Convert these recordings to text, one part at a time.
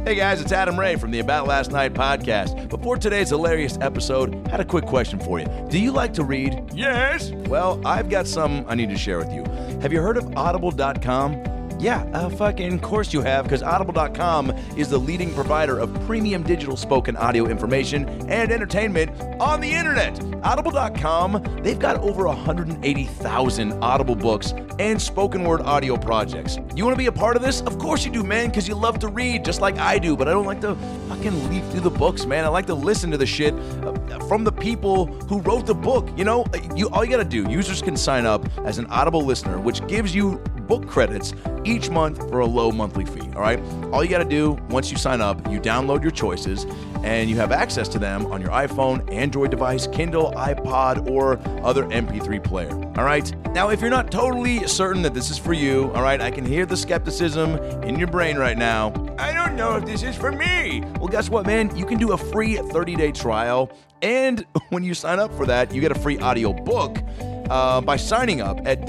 Hey guys, it's Adam Ray from the About Last Night podcast. Before today's hilarious episode, I had a quick question for you. Do you like to read? Yes. Well, I've got some I need to share with you. Have you heard of Audible.com? Yeah, fucking course you have, because Audible.com is the leading provider of premium digital spoken audio information and entertainment on the internet. Audible.com, they've got over 180,000 Audible books and spoken word audio projects. You want to be a part of this? Of course you do, man, because you love to read, just like I do, but I don't like to fucking leaf through the books, man. I like to listen to the shit from the people who wrote the book. You know, all you got to do, users can sign up as an Audible listener, which gives you book credits each month for a low monthly fee, all right? All you got to do, once you sign up, you download your choices, and you have access to them on your iPhone, Android device, Kindle, iPod, or other MP3 player, all right? Now, if you're not totally certain that this is for you, all right, I can hear the skepticism in your brain right now. I don't know if this is for me. Well, guess what, man? You can do a free 30-day trial, and when you sign up for that, you get a free audio book by signing up at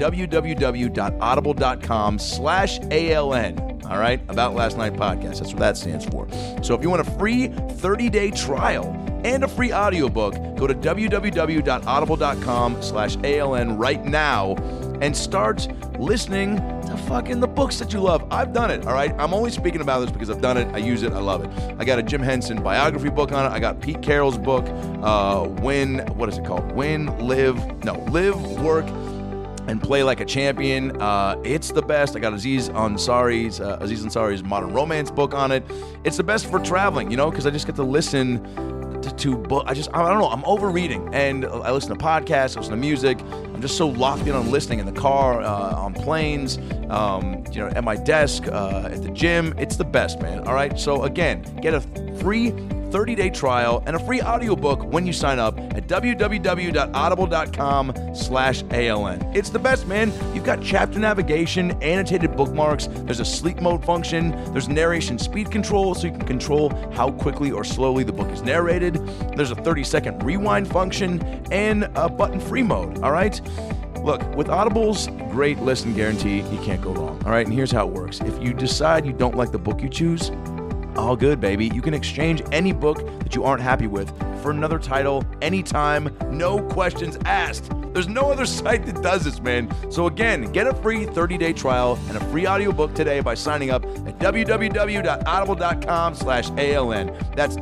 www.audible.com/ALN. All right, About Last Night podcast. That's what that stands for. So if you want a free 30-day trial and a free audiobook, go to www.audible.com/ALN right now and start listening to fucking the books that you love. I've done it, all right? I'm only speaking about this because I've done it. I use it. I love it. I got a Jim Henson biography book on it. I got Pete Carroll's book, what is it called? Live, Work, and Play Like a Champion. It's the best. I got Aziz Ansari's Modern Romance book on it. It's the best for traveling, you know, because I just get to listen to book. I don't know. I'm over reading, and I listen to podcasts, I listen to music. I'm just so locked in on listening in the car, on planes, at my desk, at the gym. It's the best, man. All right. So again, get a free 30-day trial and a free audiobook when you sign up at www.audible.com/ALN. It's the best, man. You've got chapter navigation, annotated bookmarks, there's a sleep mode function, there's narration speed control so you can control how quickly or slowly the book is narrated, there's a 30-second rewind function, and a button-free mode, all right? Look, with Audible's great listen guarantee, you can't go wrong, all right? And here's how it works. If you decide you don't like the book you choose, all good, baby. You can exchange any book that you aren't happy with for another title anytime, no questions asked. There's no other site that does this, man. So again, get a free 30-day trial and a free audiobook today by signing up at www.audible.com/ALN. That's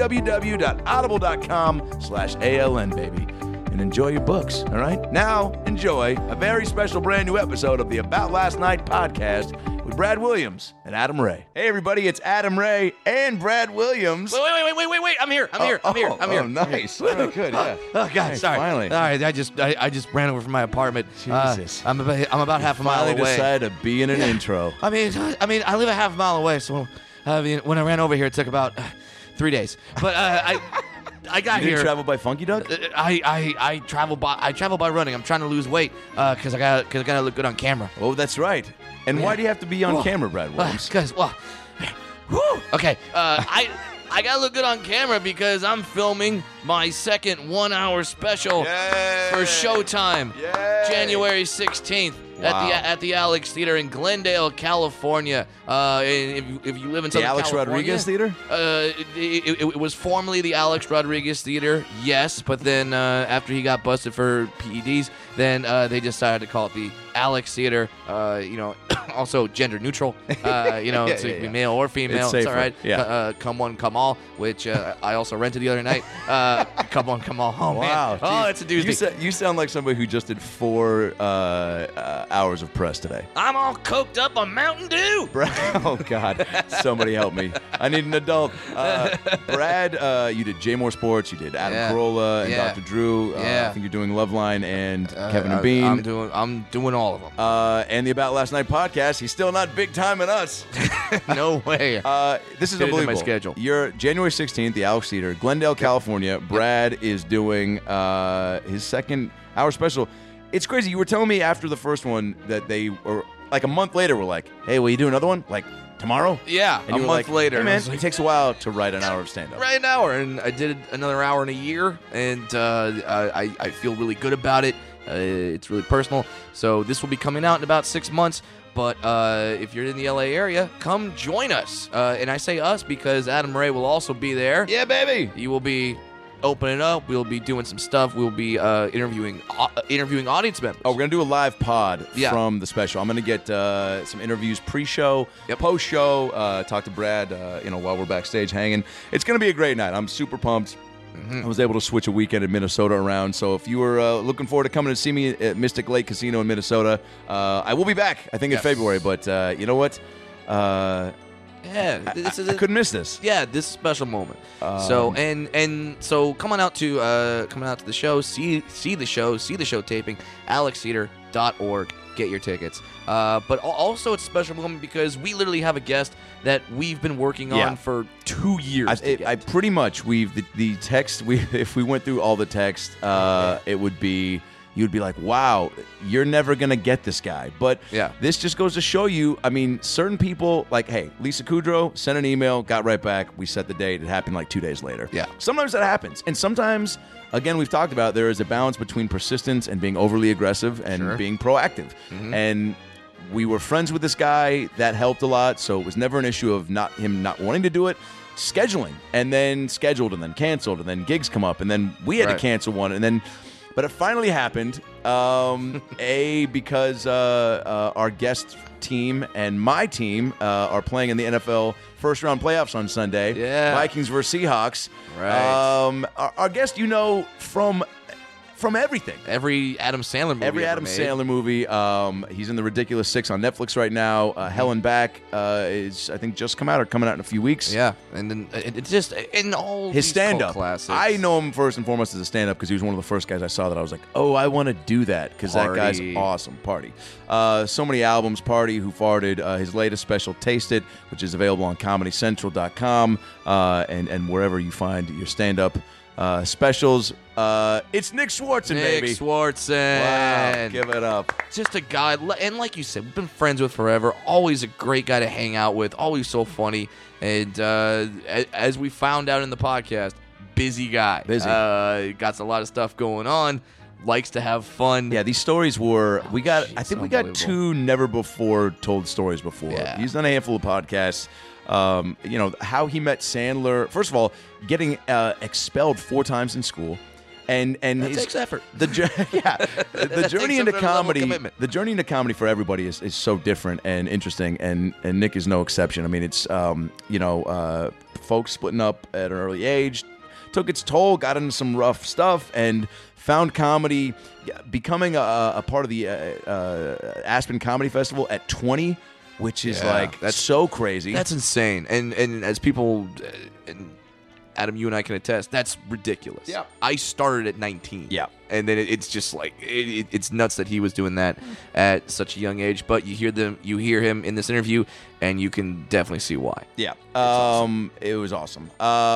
www.audible.com/ALN, baby. And enjoy your books, all right? Now, enjoy a very special brand new episode of the About Last Night podcast with Brad Williams and Adam Ray. Hey, everybody, it's Adam Ray and Brad Williams. Wait. I'm here. Oh, nice. Oh, good, yeah. Oh, God, hey, sorry. Finally. All right, I just ran over from my apartment. Jesus. I'm about half a mile away. Finally decided to be in an intro. I mean, I live a half a mile away, so when I ran over here, it took about 3 days. But I got you here. You travel by Funky Duck? I travel by running. I'm trying to lose weight because I gotta look good on camera. Oh, that's right. And why do you have to be on camera, Brad Williams? Because okay. I gotta look good on camera because I'm filming my second 1 hour special for Showtime, January 16th. Wow. At the Alex Theater in Glendale, California. If you live in Southern Alex California, Rodriguez Theater? It was formerly the Alex Rodriguez Theater, yes, but then after he got busted for PEDs, then they decided to call it the Alex Theater. Also gender neutral. So you can be male or female. It's all right. Yeah. Come one, come all, which I also rented the other night. Come one, come all. Oh, wow. Man. Oh, it's a doozy. You sound like somebody who just did 4 hours of press today. I'm all coked up on Mountain Dew. Oh, God. Somebody help me. I need an adult. Brad, you did J More Sports. You did Adam Carolla and Dr. Drew. I think you're doing Loveline and Kevin and Bean. I'm doing all of them. And the About Last Night podcast. He's still not big time in us. No way. This is Fit it in unbelievable. my schedule. You're January 16th, the Alex Theater, Glendale, California. Brad is doing his second hour special. It's crazy. You were telling me after the first one that they were, like a month later, were like, hey, will you do another one? Like, tomorrow? Yeah, and a month later. Hey, man, it takes a while to write an hour of stand-up. Write an hour, and I did another hour in a year, and I feel really good about it. It's really personal. So this will be coming out in about 6 months. But if you're in the LA area, come join us. And I say us because Adam Ray will also be there. Yeah, baby. He will be opening up. We'll be doing some stuff. We'll be interviewing audience members. Oh, we're going to do a live pod from the special. I'm going to get some interviews pre-show, post-show, talk to Brad, while we're backstage hanging. It's going to be a great night. I'm super pumped. I was able to switch a weekend in Minnesota around. So if you were looking forward to coming to see me at Mystic Lake Casino in Minnesota, I will be back, I think, in February. But you know what? I couldn't miss this. Yeah, this special moment. So come on out to the show, see the show taping, alextheater.org. Get your tickets. But also it's a special moment because we literally have a guest that we've been working on for 2 years. I pretty much the text if we went through all the text, it would be. You'd be like, wow, you're never going to get this guy. But this just goes to show you, I mean, certain people, like, hey, Lisa Kudrow sent an email, got right back. We set the date. It happened like 2 days later. Yeah. Sometimes that happens. And sometimes, again, we've talked about there is a balance between persistence and being overly aggressive and being proactive. And we were friends with this guy. That helped a lot. So it was never an issue of him not wanting to do it. Scheduling. And then scheduled and then canceled. And then gigs come up. And then we had to cancel one. And then... But it finally happened, because our guest team and my team are playing in the NFL first-round playoffs on Sunday. Yeah. Vikings versus Seahawks. Right. Our guest, from everything. Every Adam Sandler movie. Sandler movie. He's in The Ridiculous Six on Netflix right now. Hell and Back is, I think, just coming out in a few weeks. Yeah, and then it's just in all his these stand-up. cult classics. I know him first and foremost as a stand-up because he was one of the first guys I saw that I was like, oh, I want to do that because that guy's awesome. Party. So many albums. Party, Who Farted. His latest special, Taste It, which is available on ComedyCentral.com and wherever you find your stand-up specials. It's Nick Swardson, baby. Nick Swardson. Wow, give it up. Just a guy, and like you said, we've been friends with forever. Always a great guy to hang out with. Always so funny. And as we found out in the podcast, busy guy. Got a lot of stuff going on. Likes to have fun. Yeah, these stories were... we got 2 never-before-told stories before. Yeah. He's done a handful of podcasts. How he met Sandler. First of all, getting expelled 4 times in school, and that takes effort. The journey into comedy. The journey into comedy for everybody is so different and interesting, and Nick is no exception. I mean, it's folks splitting up at an early age, took its toll, got into some rough stuff, and found comedy, becoming a part of the Aspen Comedy Festival at 20. Which is that's so crazy. That's insane. And as people, and Adam, you and I can attest, that's ridiculous. Yeah. I started at 19. Yeah. And then it's just like, it's nuts that he was doing that at such a young age. But you hear him in this interview, and you can definitely see why. Yeah. Awesome. It was awesome.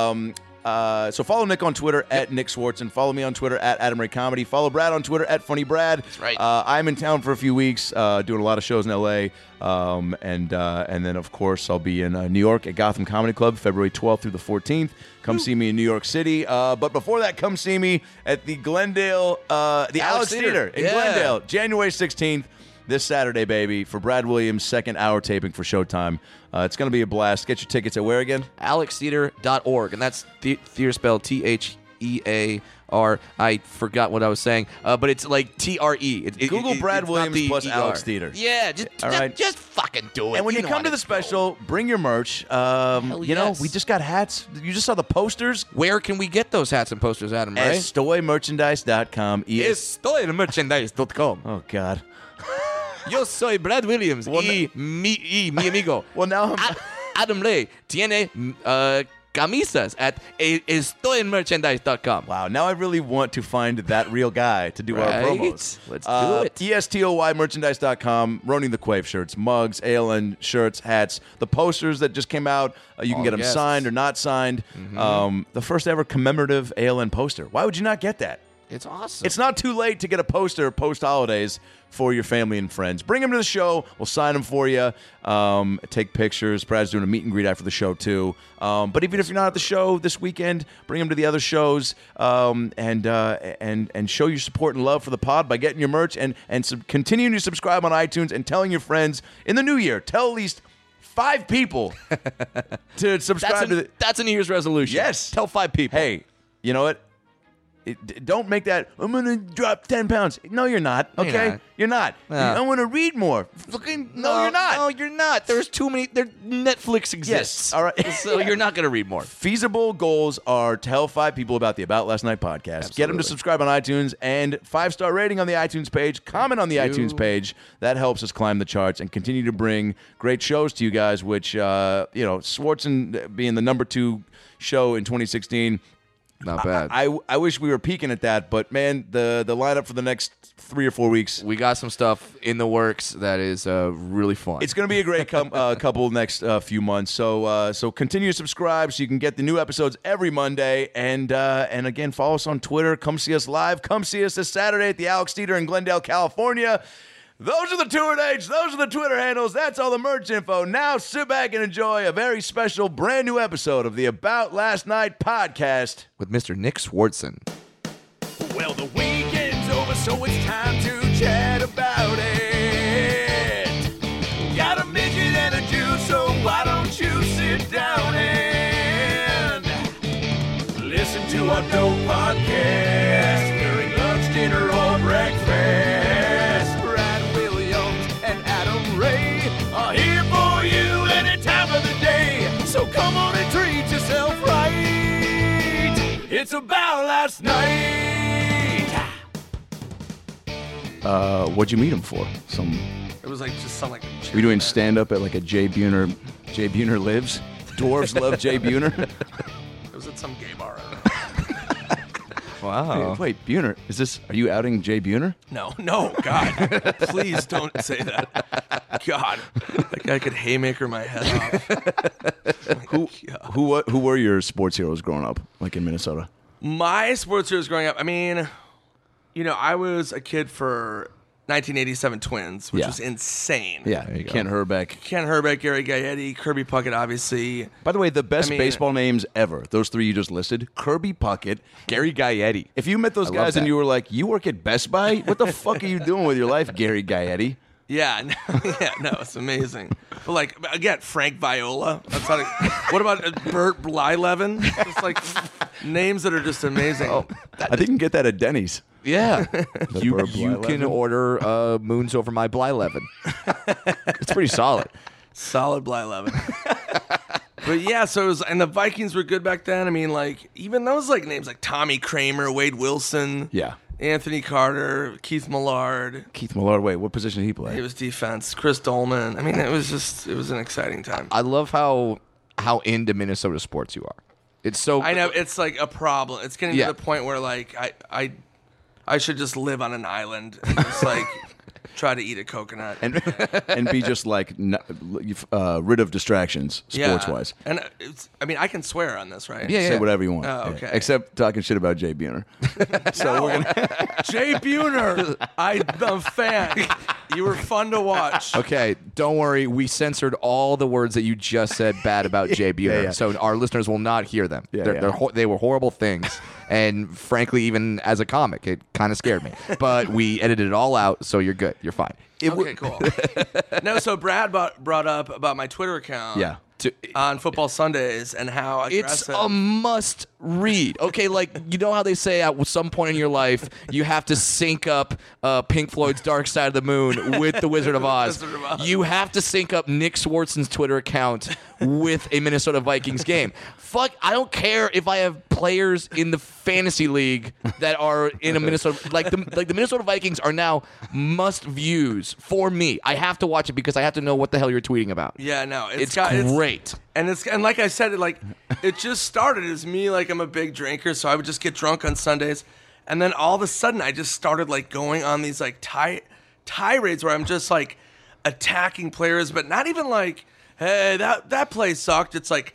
So follow Nick on Twitter at Nick Swardson. Follow me on Twitter at Adam Ray Comedy. Follow Brad on Twitter at Funny Brad. That's right. I'm in town for a few weeks, doing a lot of shows in LA. And then, of course, I'll be in New York at Gotham Comedy Club February 12th through the 14th. Come see me in New York City. But before that, come see me at the Glendale, the Alex Theater in Glendale, January 16th. This Saturday, baby, for Brad Williams' second hour taping for Showtime. It's going to be a blast. Get your tickets at where again? alextheater.org, and that's theater spelled Theater. I forgot what I was saying, but it's like TRE. Google Brad Williams plus ER. Alex Theater. Yeah, just fucking do it. And when you come to the special, bring your merch. We just got hats. You just saw the posters. Where can we get those hats and posters, Adam? Right? Estoymerchandise.com. Estoymerchandise.com. Oh, God. Yo soy Brad Williams mi amigo. Well, now Adam Ray tiene camisas at estoymerchandise.com. Wow, now I really want to find that real guy to do our promos. Let's do it. ESTOYmerchandise.com, Ronin the Quave shirts, mugs, ALN shirts, hats, the posters that just came out. You can get them signed or not signed. The first ever commemorative ALN poster. Why would you not get that? It's awesome. It's not too late to get a poster post-holidays for your family and friends. Bring them to the show. We'll sign them for you. Take pictures. Brad's doing a meet and greet after the show, too. But even if you're not at the show this weekend, bring them to the other shows and show your support and love for the pod by getting your merch and continuing to subscribe on iTunes and telling your friends in the new year. Tell at least 5 people to subscribe. That's a New Year's resolution. Yes. Tell 5 people. Hey, you know what? Don't make that, I'm going to drop 10 pounds. No, you're not, okay? You're not. I want to read more. No, you're not. No, you're not. There's too many. Netflix exists. Yes, all right. So you're not going to read more. Feasible goals are tell 5 people about the About Last Night podcast. Absolutely. Get them to subscribe on iTunes and 5-star rating on the iTunes page. Comment on the iTunes page. That helps us climb the charts and continue to bring great shows to you guys, which, Swartzen being the number 2 show in 2016. Not bad. I wish we were peaking at that, but man, the lineup for the next 3 or 4 weeks. We got some stuff in the works that is really fun. It's going to be a great couple next few months. So continue to subscribe so you can get the new episodes every Monday. And again, follow us on Twitter. Come see us live. Come see us this Saturday at the Alex Theater in Glendale, California. Those are the tour dates. Those are the Twitter handles. That's all the merch info. Now sit back and enjoy a very special brand new episode of the About Last Night podcast with Mr. Nick Swartzen. Well, the weekend's over, so it's time to chat about it. Got a midget and a Jew, so why don't you sit down and listen to our dope podcast during lunch, dinner, or breakfast. Brad Williams and Adam Ray are here for you any time of the day. So come on and treat yourself right. It's About Last Night. What'd you meet him for? It was like just some like. Were you doing stand up at like a Jay Buhner Lives? Dwarves love Jay Buhner. It was at some gay bar. Wow. Wait, Buhner, are you outing Jay Buhner? No, God, please don't say that. God, that guy could haymaker my head off. Who were your sports heroes growing up, like in Minnesota? My sports heroes growing up. I mean, I was a kid for 1987 Twins, which was insane. Yeah, Kent Herbeck, Gary Gaetti, Kirby Puckett, obviously. By the way, the best baseball names ever. Those 3 you just listed: Kirby Puckett, Gary Gaetti. If you met those guys and you were like, "You work at Best Buy? What the fuck are you doing with your life, Gary Gaetti?" Yeah, no, it's amazing. But like again, Frank Viola. That's not what about Bert Blyleven? Just like names that are just amazing. I think you can get that at Denny's. Yeah. you can order Moons Over My Blyleven. It's pretty solid. Solid Blyleven. But yeah, so it was, and the Vikings were good back then. I mean, like, even those like names like Tommy Kramer, Wade Wilson. Yeah. Anthony Carter, Keith Millard. Wait, what position did he play? He was defense. Chris Dolman. I mean, it was an exciting time. I love how into Minnesota sports you are. It's so. I know, it's like a problem. It's getting to the point where like I should just live on an island and just like try to eat a coconut and be just like rid of distractions sports wise. And I can swear on this, right? Say whatever you want. Oh, okay. Except talking shit about Jay Buhner. So we're gonna Jay Buhner, I'm a fan. You were fun to watch. Okay, don't worry. We censored all the words that you just said bad about Jay Buhner, so our listeners will not hear them. They were horrible things, and frankly, even as a comic, it kind of scared me. But we edited it all out, so you're good. You're fine. Okay, cool. No, so Brad brought up about my Twitter account. Yeah. On Football Sundays and how it's a must read. Okay, like you know how they say at some point in your life you have to sync up Pink Floyd's Dark Side of the Moon with The Wizard of Oz. You have to sync up Nick Swartzen's Twitter account with a Minnesota Vikings game. Fuck, I don't care if I have players in the fantasy league that are in a Minnesota like the Minnesota Vikings are now must views for me. I have to watch it because I have to know what the hell you're tweeting about. Yeah, no, it's great. And like I said, it just started as me, like I'm a big drinker, so I would just get drunk on Sundays, and then all of a sudden I just started like going on these like tirades where I'm just like attacking players, but not even like, hey, that play sucked. It's like,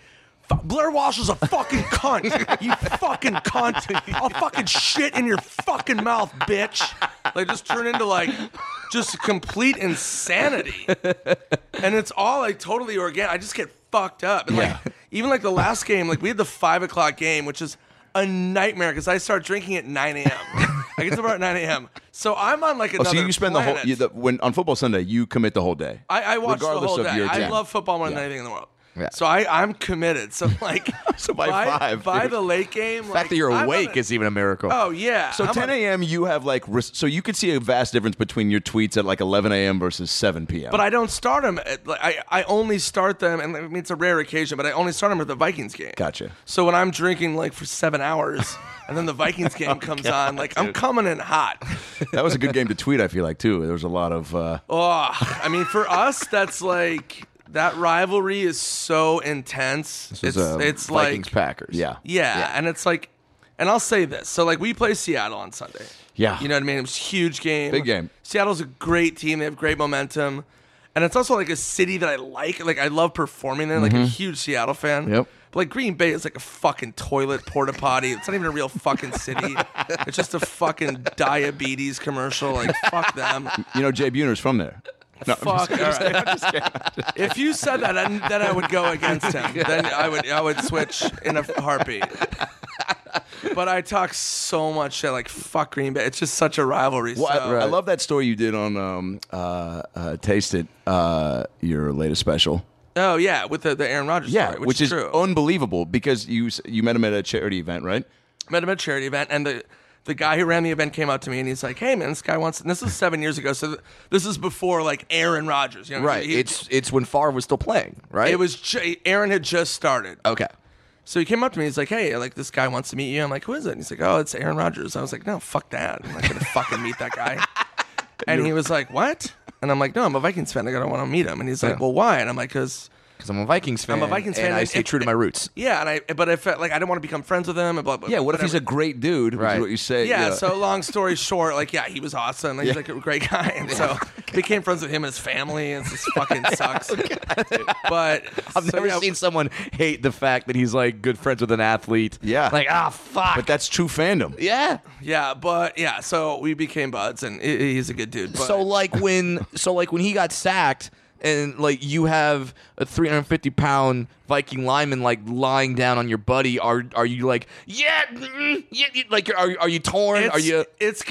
Blair Walsh is a fucking cunt. You fucking cunt. I'll fucking shit in your fucking mouth, bitch. Like, just turn into, like, just complete insanity. And it's all, like, totally organic. I just get fucked up. And, like, even, like, the last game, like, we had the 5 o'clock game, which is a nightmare because I start drinking at 9 a.m. I get to about 9 a.m. So I'm on, like, another so you spend planet. when on football Sunday, you commit the whole day. I watch the regardless whole of day. your I team. love football more than anything in the world. Yeah. So I'm committed. So like So by 5, by dude. the late game, The fact that you're awake is even a miracle. Oh yeah. So 10 a.m. you have like so you could see a vast difference between your tweets at like 11 a.m. versus 7 p.m. But I don't start them. I only start them, and I mean it's a rare occasion, but I only start them at the Vikings game. Gotcha. So when I'm drinking like for 7 hours, and then the Vikings game comes on, like I'm coming in hot. That was a good game to tweet. I feel like too. There was a lot of. I mean for us, that's like. That rivalry is so intense. This was, It's Vikings like Packers. Yeah, and it's like, and I'll say this. So like we play Seattle on Sunday. Yeah. You know what I mean? It was a huge game. Big game. Seattle's a great team. They have great momentum. And it's also like a city that I like. Like I love performing there. Like a huge Seattle fan. Yep. But like Green Bay is like a fucking toilet porta potty. It's not even a real fucking city. It's just a fucking diabetes commercial. Like fuck them. You know, Jay Buhner's from there. No, Fuck. All right. If you said that, then I would go against him. Then I would switch in a heartbeat. But I talk so much shit, like fuck Green Bay. It's just such a rivalry. Well, so. I love that story you did on Taste It, your latest special. Oh yeah, with the Aaron Rodgers Yeah, story, which is true. unbelievable because you met him at a charity event, right? Met him at a charity event, and the guy who ran the event came up to me and he's like, "Hey man, this guy wants." And this is 7 years ago, so this is before like Aaron Rodgers, you know? Right. It's when Favre was still playing, right? It was Aaron had just started. Okay. So he came up to me. He's like, "Hey, like this guy wants to meet you." I'm like, "Who is it?" And he's like, "Oh, it's Aaron Rodgers." I was like, "No, fuck that. I'm not gonna fucking meet that guy." And he was like, "What?" And I'm like, "No, I'm a Vikings fan. I don't want to meet him." And he's like, Yeah. "Well, why?" And I'm like, "Because." Because I'm a Vikings fan. I'm a Vikings fan, and I and- stay true to my roots. Yeah, but I felt like I didn't want to become friends with him. And blah, blah, Yeah. What if he's a whatever. great dude? Which Right. is what you say. Yeah, so long story short, like, yeah, he was awesome. Like, he's like a great guy. And so became friends with him and his family, and it just fucking sucks. But I've never seen someone hate the fact that he's like good friends with an athlete. Yeah. Like, fuck. But that's true fandom. yeah. Yeah, so we became buds, and he's a good dude. But So like when he got sacked and like you have a 350-pound Viking lineman like lying down on your buddy, are you like like are you torn? It's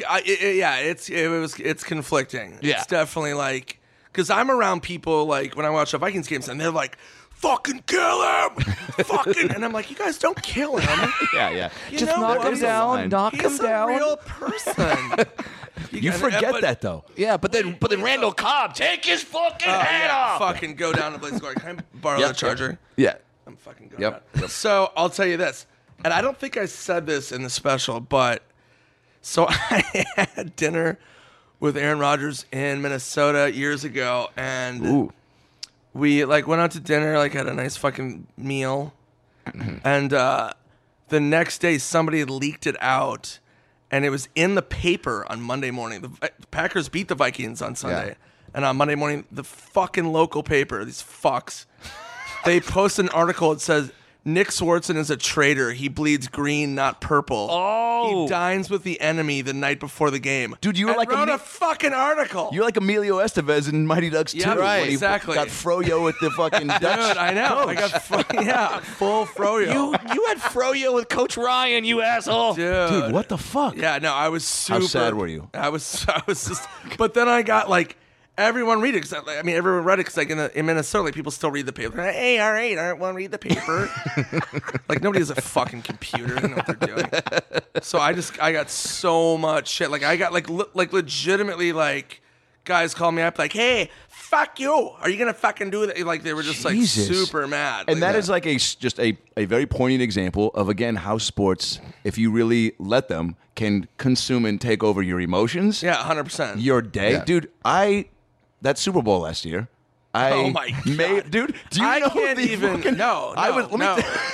conflicting. Yeah. It's definitely like because I'm around people like when I watch the Vikings games, and they're like, "Fucking kill him, fucking," and I'm like, "You guys don't kill him." Yeah. You just know knock what? him down, knock He's him down. a real person. You forget that though. Yeah, but then Randall Cobb, take his fucking head off. Fucking go down to Blaze Glory. Can I borrow the charger? Yeah. I'm fucking going Yep. down. So I'll tell you this, and I don't think I said this in the special, but so I had dinner with Aaron Rodgers in Minnesota years ago, and we like went out to dinner, like had a nice fucking meal, and the next day somebody had leaked it out. And it was in the paper on Monday morning. The Packers beat the Vikings on Sunday. Yeah. And on Monday morning, the fucking local paper, these fucks, they post an article that says, Nick Swartzen is a traitor. He bleeds green, not purple. Oh. He dines with the enemy the night before the game. Dude, you were and like wrote a fucking article. You're like Emilio Estevez in Mighty Ducks 2. Yeah, right, when he exactly. got Froyo with the fucking Dutch. Dude, I know. I got full Froyo. You had Froyo with Coach Ryan, you asshole. Dude, what the fuck? Yeah, no, I was super. How sad were you? I was just. But then I got like everyone read it because everyone read it because like in Minnesota, like people still read the paper. Like, hey, all right, want to read the paper? Like nobody has a fucking computer. They know what they're doing. So I got so much shit. Like I got like legitimately like guys call me up like, hey, fuck you. Are you gonna fucking do that? Like they were just Jesus. like super mad. And like, that is like just a very poignant example of, again, how sports, if you really let them, can consume and take over your emotions, yeah, 100%. your day. Yeah. Dude, that Super Bowl last year, Oh my God. Dude, do you I know can't the even. fucking- No, I was, let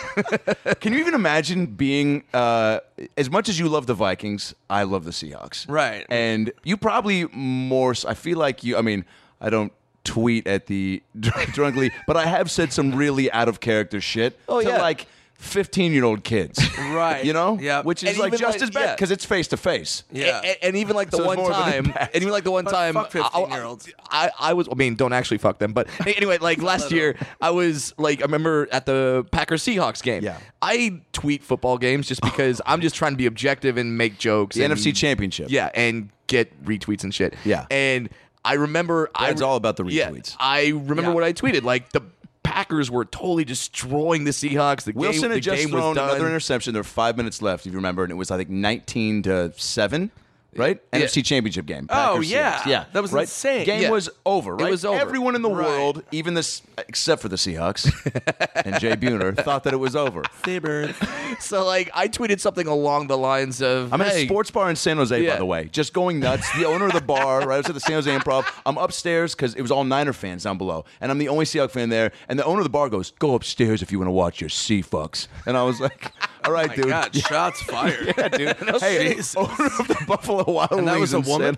me can you even imagine being, as much as you love the Vikings, I love the Seahawks. Right. And you probably more, I feel like I don't tweet at the drunkly, but I have said some really out of character shit to like 15-year-old kids. Right. You know? Yeah. Which is like just as bad because it's face to face. Yeah. And even like the So it's one more of an time, impact. and even like the one time, fuck 15-year-olds. I was. I mean, don't actually fuck them. But anyway, like last year, I was like, I remember at the Packers Seahawks game. Yeah. I tweet football games just because I'm just trying to be objective and make jokes. The and, NFC Championship. Yeah, and get retweets and shit. Yeah. And I remember, It's all about the Yeah, retweets. I remember what I tweeted. Like the Packers were totally destroying the Seahawks. The Wilson game, had the just game was thrown done. another interception. There were 5 minutes left, if you remember, and it was, I think, 19-7. Right? Yeah. NFC Championship game. Oh, Packers, yeah. Seahawks. Yeah. That was right? insane. Game Yeah. was over, right? It was over. Everyone in the Right. world, even this, except for the Seahawks and Jay Buhner, thought that it was over. Sabres. So like I tweeted something along the lines of, I'm at hey, a sports bar in San Jose, by Yeah. the way, just going nuts. The owner of the bar, right? I was at the San Jose Improv. I'm upstairs because it was all Niner fans down below, and I'm the only Seahawks fan there. And the owner of the bar goes, "Go upstairs if you want to watch your Seahawks." And I was like, "All right, My dude." God, shots fired. Yeah, dude. Hey, Jesus. owner of the Buffalo Wild And that Wings was a in woman?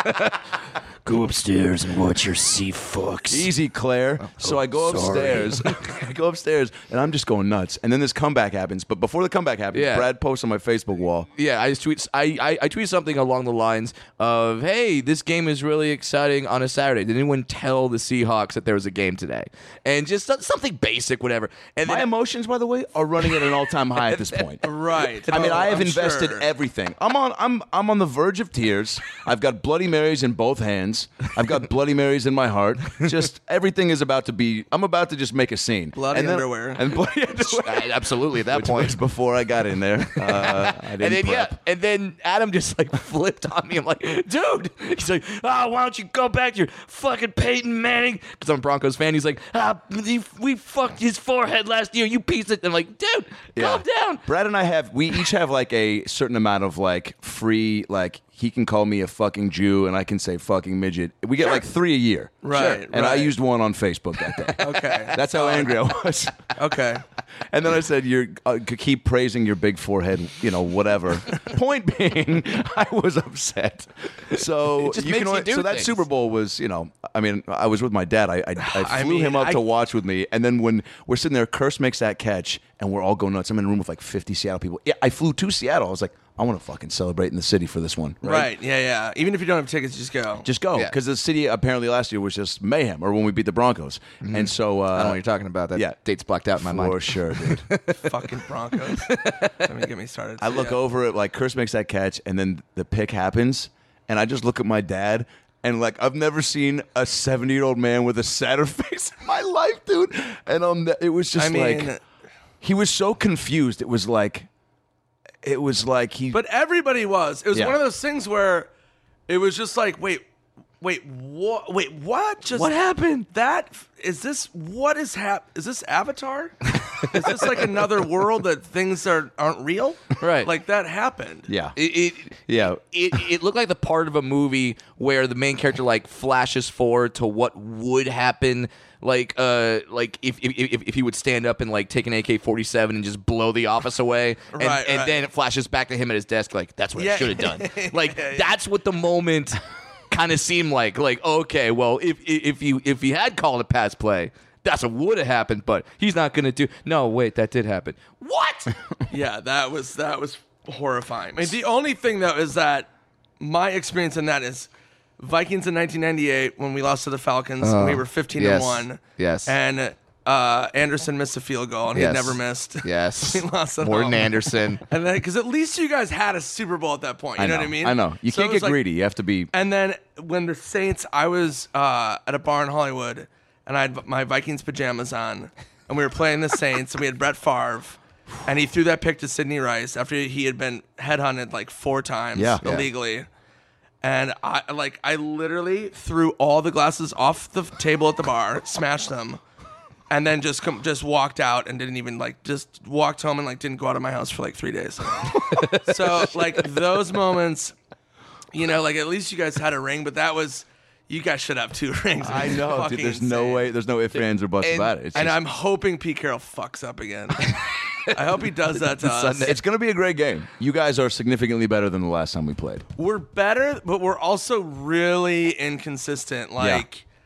go upstairs and watch your Seahawks. Easy, Claire. So I go upstairs. I go upstairs, and I'm just going nuts. And then this comeback happens. But before the comeback happens, Yeah. Brad posts on my Facebook wall. Yeah, I tweet something along the lines of, "Hey, this game is really exciting on a Saturday. Did anyone tell the Seahawks that there was a game today?" And just something basic, whatever. And My then emotions, by the way, are running at an all-time high at this point. Right. I mean, Oh, I have I'm invested sure. everything. I'm on the verge of tears. I've got Bloody Marys in both hands. I've got Bloody Marys in my heart. Just everything is about to be. I'm about to just make a scene. Bloody And then- underwear. and bloody underwear. absolutely at that Which point. was before I got in there. I didn't And then prep. and then Adam just like flipped on me. I'm like, dude, he's like, why don't you go back to your fucking Peyton Manning? Because I'm a Broncos fan. He's like, we fucked his forehead last year. You piece of. I'm like, dude, calm down. Brad and we each have like a certain amount of like free, like he can call me a fucking Jew and I can say fucking midget. We get like 3 a year. Right, And I right. used one on Facebook that day. Okay. That's how angry I was. Okay. And then I said, "You keep praising your big forehead, whatever." Point being, I was upset. So It just makes you do so that things. Super Bowl was, I mean, I was with my dad. I flew mean, him up I- to watch with me, and then when we're sitting there, Kurse makes that catch, and we're all going nuts. I'm in a room with like 50 Seattle people. Yeah, I flew to Seattle. I was like, I want to fucking celebrate in the city for this one. Right. Yeah, yeah. Even if you don't have tickets, just go. Just go, Yeah. because the city apparently last year was just mayhem, or when we beat the Broncos, and so I don't know what you're talking about. That yeah. date's blacked out in my mind. for sure, dude. Fucking Broncos. Let me get me started. I look over at like Kurse makes that catch, and then the pick happens, and I just look at my dad, and like I've never seen a 70-year-old man with a sadder face in my life, dude. And it was just I mean, like he was so confused. It was like he. but everybody was. It was Yeah. one of those things where it was just like, wait, what? Wait, what? Just What happened? That is this? What is Is this Avatar? Is this like another world that things aren't real? Right. Like that happened. yeah, It yeah. it looked like the part of a movie where the main character like flashes forward to what would happen, like if he would stand up and like take an AK-47 and just blow the office away, and, Right, and right. then it flashes back to him at his desk, like that's what I Yeah. should have done. Like that's what the moment kind of seemed like. Like okay, well if he had called a pass play, that's what would have happened, but he's not gonna do. No, wait, that did happen. What? Yeah, that was horrifying. I mean, the only thing though is that my experience in that is Vikings in 1998 when we lost to the Falcons. And we were 15-1. Yes. And Anderson missed a field goal and Yes. he never missed. Yes. We lost at More home. than Anderson. And then, because at least you guys had a Super Bowl at that point. You know what I mean? I know. You So can't it was get like- greedy. You have to be. And then when the Saints, I was at a bar in Hollywood, and I had my Vikings pajamas on, and we were playing the Saints, and we had Brett Favre, and he threw that pick to Sidney Rice after he had been headhunted like 4 times Yeah. illegally. And I literally threw all the glasses off the table at the bar, smashed them, and then just walked out and didn't even just walked home and didn't go out of my house for 3 days. So those moments, at least you guys had a ring, but that was, you guys should have 2 rings. I know, dude. Fucking There's no insane. way. There's no ifs, ands, or buts And- about it. It's And just- I'm hoping Pete Carroll fucks up again. I hope he does that to us. It's going to be a great game. You guys are significantly better than the last time we played. We're better, but we're also really inconsistent.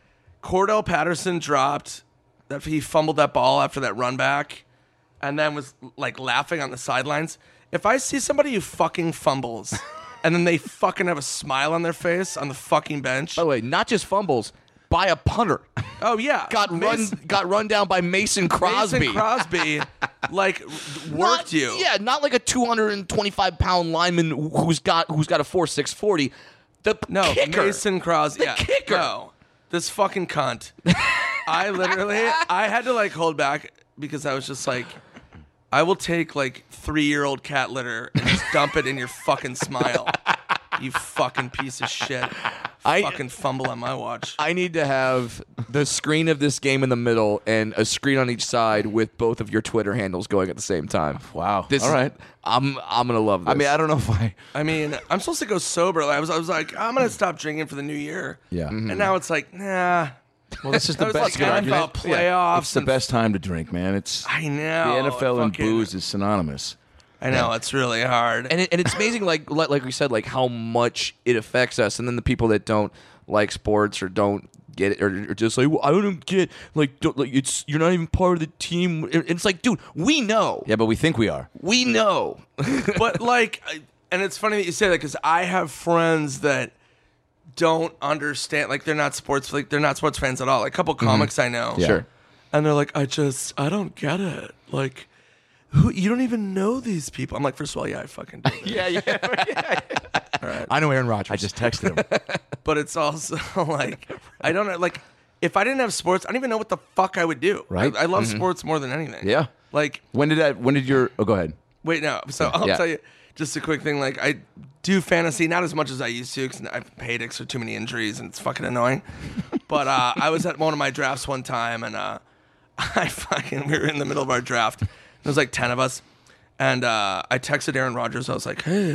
Cordell Patterson dropped that he fumbled that ball after that run back and then was like laughing on the sidelines. If I see somebody who fucking fumbles and then they fucking have a smile on their face on the fucking bench. By the way, not just fumbles, by a punter. Oh yeah. Got run down by Mason Crosby. Mason Crosby like worked you. Yeah, not like a 225-pound lineman who's got a 4.6 40. The kicker. Mason Crosby. The kicker. No. This fucking cunt. I had to like hold back because I was just like, I will take like 3-year-old cat litter and just dump it in your fucking smile. You fucking piece of shit. Fucking fumble on my watch. I need to have the screen of this game in the middle and a screen on each side with both of your Twitter handles going at the same time. Wow. All right. I'm gonna love this. I mean, I don't know if I mean, I'm supposed to go sober. I was like, I'm gonna stop drinking for the new year. Yeah. And now it's like, nah. Well, this is the It was best like time. NFL playoffs. It's the and- best time to drink, man. It's I know. the NFL and fucking- booze is synonymous. I know it's really hard. and it's amazing, like we said, like how much it affects us, and then the people that don't like sports or don't get it, or just like, well, I don't get it's you're not even part of the team. It's like, dude, we know, Yeah, but we think we are. we know. But like, and it's funny that you say that because I have friends that don't understand. Like, they're not sports fans at all. Like, a couple comics I know. Yeah. Sure. And they're like, I don't get it. Like, you don't even know these people. I'm like, first of all, yeah, I fucking do. yeah. I know Aaron Rodgers. I just texted him. But it's also like, I don't know. Like, if I didn't have sports, I don't even know what the fuck I would do. Right. I love sports more than anything. Yeah. Like, When did your? Oh, go ahead. wait, no. So I'll Yeah. tell you just a quick thing. Like, I do fantasy, not as much as I used to because I've paid for too many injuries and it's fucking annoying. But I was at one of my drafts one time and we were in the middle of our draft. There was like 10 of us. And I texted Aaron Rodgers. I was like, hey,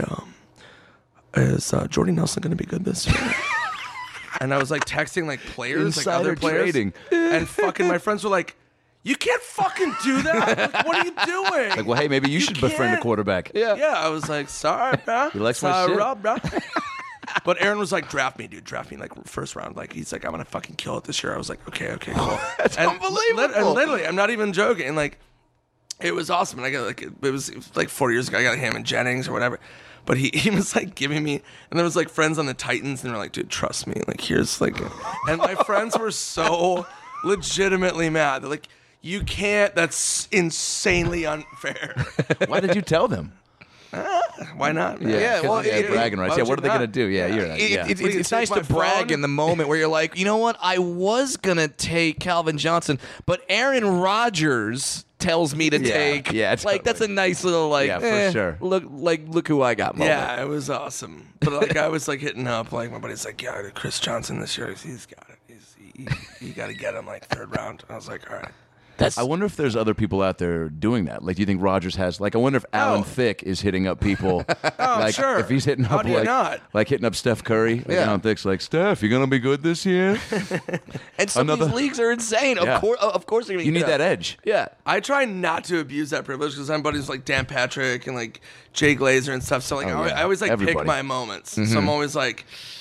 is Jordy Nelson going to be good this year? And I was like texting like players, like Insider other players. trading. And fucking my friends were like, you can't fucking do that. Like, what are you doing? Like, well, hey, maybe you should befriend a can't. quarterback. Yeah, I was like, sorry, bro. He likes my sorry, shit. bro. But Aaron was like, draft me, dude. Draft me like first round. Like, he's like, I'm going to fucking kill it this year. I was like, okay, cool. That's unbelievable. And literally, I'm not even joking. And like, it was awesome. And I got like, it was like 4 years ago. I got him and Jennings or whatever. But he was like giving me, and there was like friends on the Titans, and they're like, dude, trust me. Like, here's like, and my friends were so legitimately mad. They're like, you can't, that's insanely unfair. Why did you tell them? Why not? man? Yeah, 'cause well, they had bragging rights. why Yeah, would what are you they not? gonna do? Yeah, you're right. Yeah. It's What, you it's take nice my to brag phone? in the moment where you're like, you know what? I was gonna take Calvin Johnson, but Aaron Rodgers tells me to Yeah, take. yeah, like that's a nice little like. Yeah, for sure. Look who I got. Moment. Yeah, it was awesome. But like, I was like hitting up, like my buddy's like, yeah, Chris Johnson this year, he's got it. You got to get him like third round. I was like, all right. That's I wonder if there's other people out there doing that. Like, do you think Rogers has? Like, I wonder if Alan Thicke is hitting up people. like, sure. if he's hitting How up do you like, not? like hitting up Steph Curry. Like, Yeah. Alan Thicke's like, Steph, you gonna be good this year? and some of another- these leagues are insane. Yeah. Of course, they're gonna You need yeah. that edge. Yeah. I try not to abuse that privilege because I'm buddies like Dan Patrick and like Jay Glazer and stuff. So like, Oh, yeah. I always like Everybody. pick my moments. So I'm always like,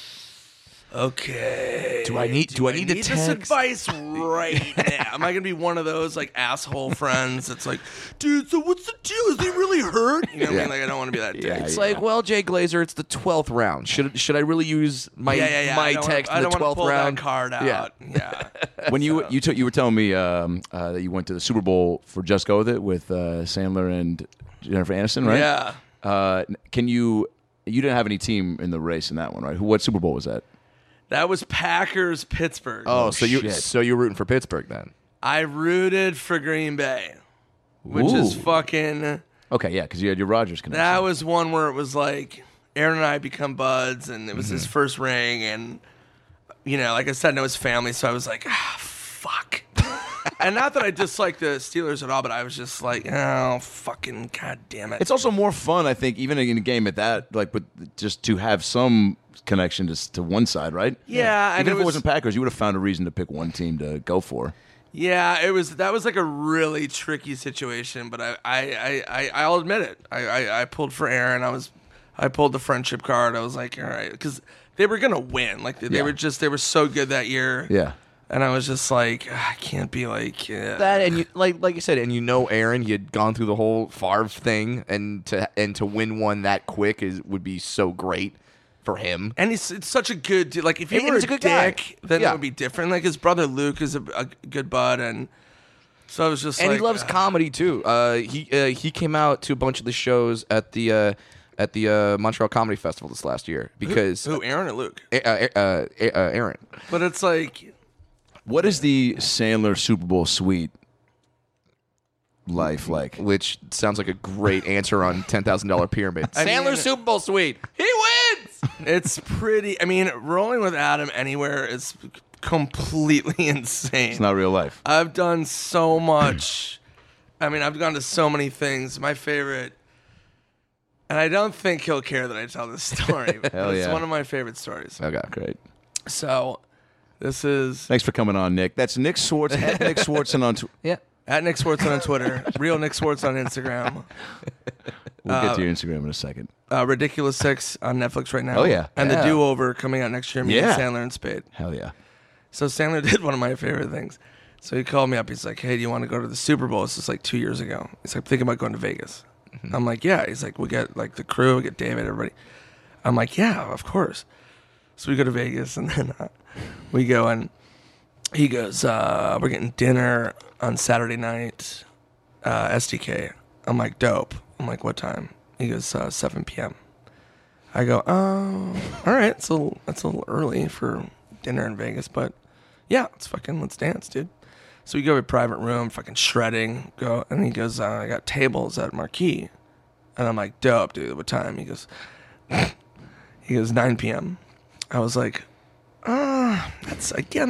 okay. Do I need to this text? advice right now? Am I gonna be one of those like asshole friends that's like, dude, so what's the deal? Is he really hurt? You know what I mean? Like, I don't want to be that dick. Yeah, It's like, well, Jay Glazer, it's the 12th round. Should I really use my Yeah. my I don't text wanna, in the I don't 12th wanna pull round? that card out. Yeah. When you were telling me that you went to the Super Bowl for Just Go With It with Sandler and Jennifer Aniston, right? Yeah. Can you didn't have any team in the race in that one, right? What Super Bowl was that? That was Packers Pittsburgh. Oh, so shit. you're rooting for Pittsburgh then? I rooted for Green Bay, which is Ooh. fucking. Okay, yeah, because you had your Rogers connection. That was one where it was like Aaron and I become buds, and it was his first ring, and you know, like I said, I know his family, so I was like, fuck. And not that I dislike the Steelers at all, but I was just like, oh, fucking god damn it. It's also more fun, I think, even in a game at that, like, but just to have some connection to one side, right? Yeah, and Even if it it was- wasn't Packers, you would have found a reason to pick one team to go for. Yeah, that was like a really tricky situation, but I'll admit it. I pulled for Aaron. I pulled the friendship card. I was like, all right, because they were gonna win. Like they Yeah. were so good that year. Yeah. And I was just like, I can't be like That and you like you said, and Aaron, he had gone through the whole Favre thing, and to win one that quick would be so great for him. And it's such a good dude. Like if he And were he's a a good dick, guy. then Yeah. it would be different. Like his brother Luke is a good bud, and so I was just And like, he loves comedy too. He came out to a bunch of the shows at the Montreal Comedy Festival this last year because who Aaron or Luke? Aaron. But it's like. What is the Sandler Super Bowl suite life like? Which sounds like a great answer on $10,000 pyramid. I Sandler mean- Super Bowl suite. He wins. It's pretty. I mean, rolling with Adam anywhere is completely insane. It's not real life. I've done so much. I mean, I've gone to so many things. My favorite, and I don't think he'll care that I tell this story. But Hell it's yeah. one of my favorite stories. Okay. Great. So, this is Thanks for coming on, Nick. That's Nick Swartz at Nick Swartzen on Yeah. at Nick Swartz on Twitter, real Nick Swartz on Instagram, We'll get to your Instagram in a second. Ridiculous Six on Netflix right now. Oh, yeah. and Yeah. the Do Over coming out next year. Me Yeah. and Sandler and Spade. Hell yeah. So Sandler did one of my favorite things. So he called me up. He's like, "Hey, do you want to go to the Super Bowl?" This is like 2 years ago. He's like, "Thinking about going to Vegas." I'm like, "Yeah." He's like, "We get like the crew, we get David, everybody." I'm like, "Yeah, of course." So we go to Vegas, and then we go, and he goes, "We're getting dinner on Saturday night, SDK." I'm like, "Dope." I'm like, "What time?" He goes, 7 p.m. I go, "Oh, all right. That's a little early for dinner in Vegas, but yeah, let's dance, dude." So we go to a private room, fucking shredding, and he goes, "I got tables at Marquee." And I'm like, "Dope, dude. What time?" He goes, 9 p.m. I was like, that's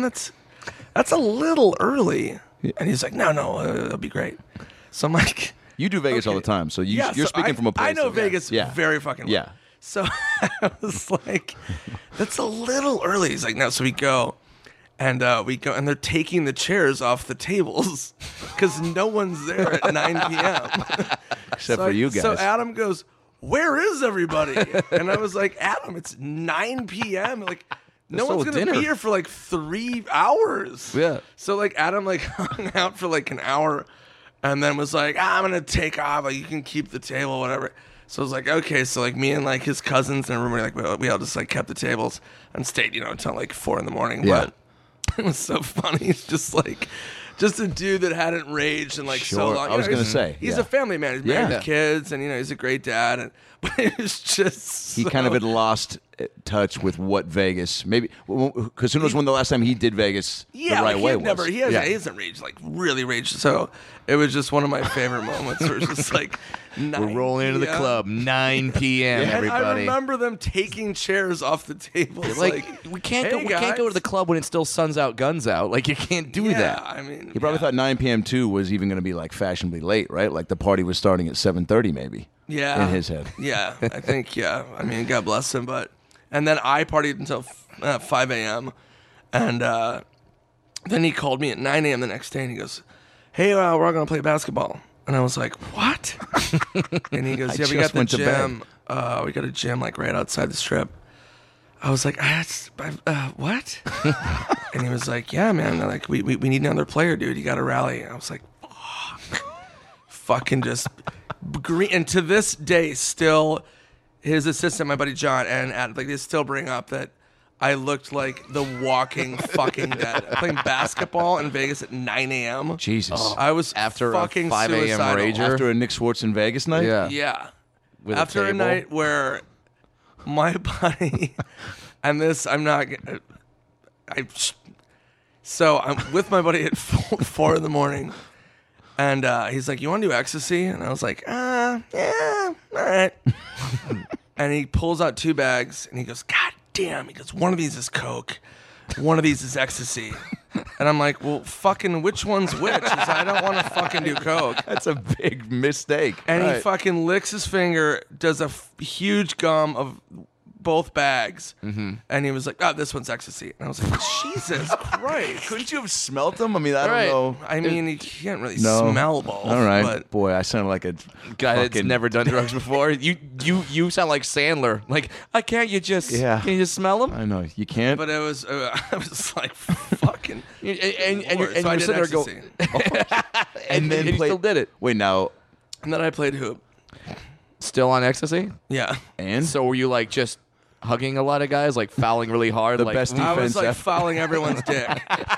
a little early. And he's like, no, it'll be great. So I'm like, You do Vegas all the time, so you're so speaking from a place. I know of- Vegas Yeah. very fucking well. Yeah. So I was like, that's a little early. He's like, no. So we go, and they're taking the chairs off the tables because no one's there at 9 p.m. Except for you guys. So Adam goes, "Where is everybody?" And I was like, "Adam, it's 9 p.m. Like, no still one's gonna dinner. be here for like 3 hours." Yeah. So like Adam like hung out for like an hour, and then was like, "I'm gonna take off. Like, you can keep the table, whatever." So I was like, "Okay." So like me and like his cousins and everybody like we all just like kept the tables and stayed, until like 4 a.m. Yeah. But it was so funny. It's just a dude that hadn't raged in like so Sure. long. I was gonna he's- say, he's yeah. a family man. He's married Yeah. with kids, and he's a great dad. But it was just He kind of had lost touch with what Vegas, maybe, because who knows when the last time he did Vegas the right like way was. he hasn't raged, like really raged. So it was just one of my favorite moments where it's just like We're rolling into the club, 9 p.m. And I Everybody. remember them taking chairs off the tables. Like we can't go. "Hey, We can't go guys." to the club when it's still suns out, guns out. Like you can't do Yeah, that. I mean, He probably thought 9 p.m. too was even going to be like fashionably late, right? Like the party was starting at 7:30 maybe. Yeah. In his head. Yeah, I think, yeah. I mean, God bless him. And then I partied until 5 a.m. And then he called me at 9 a.m. the next day and he goes, "Hey, we're all going to play basketball." And I was like, "What?" And he goes, "Yeah, we got just the went to bed." gym. We got a gym like right outside the strip." I was like, "What?" And he was like, "Yeah, man. Like, we need another player, dude. You got to rally." I was like, fucking just green. And to this day, still, his assistant, my buddy John, and Adam, like they still bring up that I looked like the walking fucking dead. Playing basketball in Vegas at 9 a.m. Jesus. I was After a fucking 5 a.m. suicidal. rager? After a Nick Swartz in Vegas night? Yeah. Yeah. With After a table. night where my buddy, and this, I'm not, so I'm with my buddy at 4 in the morning. And he's like, "You want to do ecstasy?" And I was like, "Yeah, all right." And he pulls out 2 bags and he goes, "God damn." He goes, "One of these is coke. One of these is ecstasy." And I'm like, "Well, fucking which one's which?" He said, "I don't want to fucking do coke." That's a big mistake. And he Right. fucking licks his finger, does a huge gum of both bags, and he was like, "Oh, this one's ecstasy." And I was like, "Jesus Christ!" Couldn't you have smelt them? I mean, I Right. don't know. I mean, you can't really No. smell both. All right, but boy, I sounded like a Guy that's fucking- never done drugs before. You sound like Sandler. Like, can't you just can you just smell them? I know you can't. But it was I was like, "Fucking." And you're So I you're did sitting there go, ecstasy. and then you still did it. Wait, now And then I played hoop. Still on ecstasy? Yeah. and So were you like just hugging a lot of guys, like fouling really hard? The like, best I was defense like ever. fouling everyone's dick.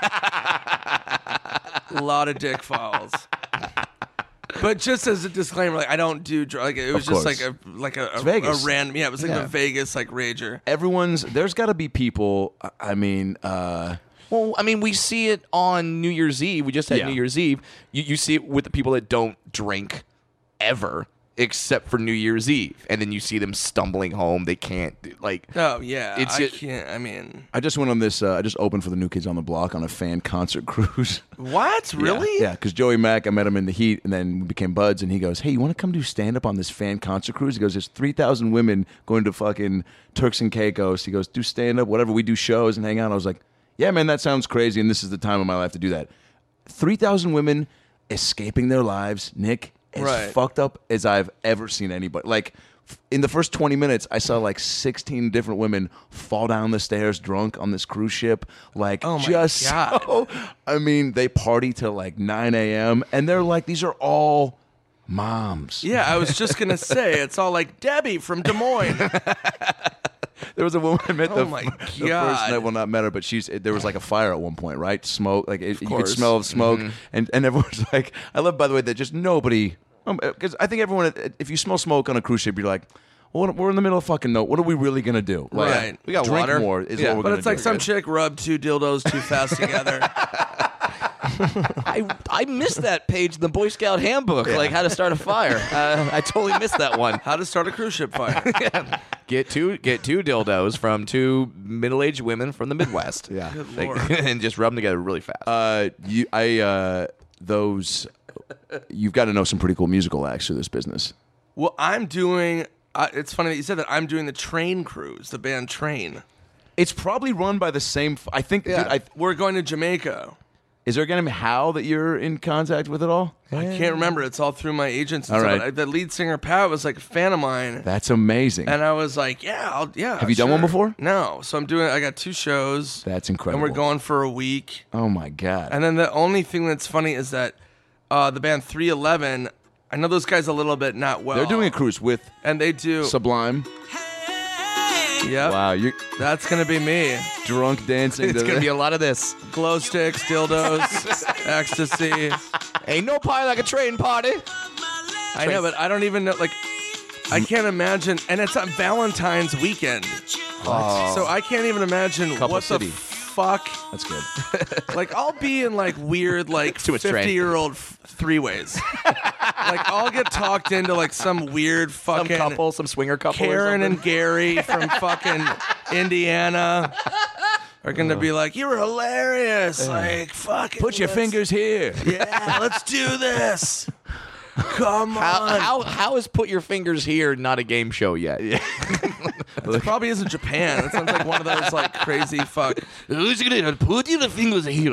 A lot of dick fouls. But just as a disclaimer, like I don't do drugs. Like, it was Of just course. like a Vegas. random. Yeah, it was like Yeah. the Vegas like rager. There's got to be people. I mean, Well, I mean, we see it on New Year's Eve. We just had Yeah. New Year's Eve. You see it with the people that don't drink ever, except for New Year's Eve, and then you see them stumbling home. They can't like. Oh yeah, It's I just- can't. I mean, I just went on this. I just opened for the New Kids on the Block on a fan concert cruise. what really? Yeah, because Joey Mack, I met him in the Heat, and then we became buds. And he goes, "Hey, you want to come do stand up on this fan concert cruise?" He goes, "There's 3,000 women going to fucking Turks and Caicos." He goes, "Do stand up, whatever. We do shows and hang out." I was like, "Yeah, man, that sounds crazy, and this is the time of my life to do that." 3,000 women escaping their lives, Nick, as Right. fucked up as I've ever seen anybody. Like, in the first 20 minutes, I saw like 16 different women fall down the stairs drunk on this cruise ship. Like, Oh my just God. so, I mean, they party till like 9 a.m. and they're like, these are all moms. Yeah, I was just gonna say it's all like Debbie from Des Moines. There was a woman I met Oh the, my the first God. night. Well, not met her, but there was like a fire at one point, right? Smoke, like you could course. smell of smoke, and everyone's like, I love, by the way, that just nobody, because I think everyone, if you smell smoke on a cruise ship, you're like, well, we're in the middle of fucking no. What are we really gonna do? Like, Right. We got drink water. more is Yeah, what we're But gonna it's like do. some chick rubbed two dildos too fast together. I missed that page in the Boy Scout handbook, like how to start a fire. I totally missed that one. How to start a cruise ship fire. Get two dildos from two middle-aged women from the Midwest. Yeah. Good Like, Lord. and just rub them together really fast. You've got to know some pretty cool musical acts for this business. Well, I'm doing. It's funny that you said that. I'm doing the Train cruise, the band Train. It's probably run by the same. I think. Yeah. Dude, We're going to Jamaica. is there going to be Hal that you're in contact with at all? I can't remember. It's all through my agents. And All stuff. right. The lead singer Pat was like a fan of mine, That's amazing. and I was like, "Yeah, yeah." Have you done one sure." before? No. So I'm doing. I got 2 shows. That's incredible. And we're going for a week. Oh my god. And then the only thing that's funny is that the band 311. I know those guys a little bit not well. They're doing a cruise with and they do. Sublime. Yep. Wow, you're That's gonna be me. drunk dancing. It's to gonna be the- a lot of this. Glow sticks, dildos, ecstasy. Ain't no party like a train party. I know, but I don't even know. Like, I can't imagine. And it's on Valentine's weekend, so I can't even imagine Couple what city. the fuck. That's good. Like, I'll be in like weird, like Too much train. 50-year-old three-ways. Like, I'll get talked into like some weird Some fucking couple, some swinger couple. or Karen something. and Gary from fucking Indiana are gonna be like, "You were hilarious." Like, fucking Put your let's- fingers here. Yeah, let's do this. Come on. How is Put Your Fingers Here not a game show yet? Yeah. It probably is in Japan. It sounds like one of those like crazy fuck. Who's gonna put your fingers here?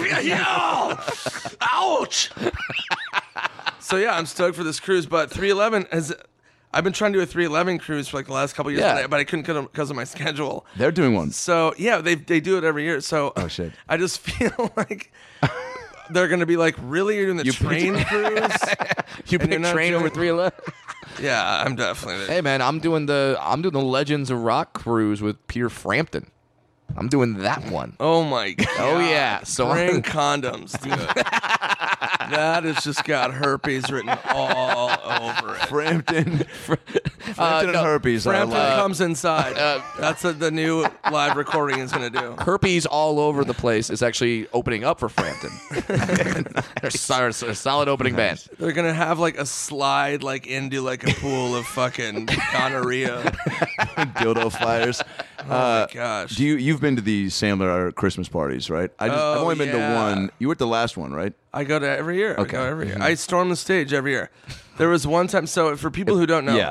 Ouch! So yeah, I'm stoked for this cruise. But 311 has. I've been trying to do a 311 cruise for like the last couple years, Yeah. but I couldn't because of my schedule. They're doing one. So yeah, they do it every year. So Oh, shit. I just feel like they're gonna be like, "Really, you're doing the train cruise?" You And pick you're not train over doing- 311. Yeah, I'm definitely. Hey man, I'm doing the Legends of Rock cruise with Peter Frampton. I'm doing that one. Oh my god. Oh, yeah. So bring condoms, dude. That has just got herpes written all over it. Frampton. Frampton and herpes. I Frampton like. comes inside. That's what the new live recording is going to do. Herpes all over the place is actually opening up for Frampton. They're a solid opening band. They're going to have like a slide like into like a pool of fucking gonorrhea. Dildo flyers. Oh my gosh. You've been to the Sandler Christmas parties, right? I've only been to yeah. one. You were at the last one, right? I go to every year. Okay. I go every year. I storm the stage every year. There was one time. So for people who don't know, Yeah.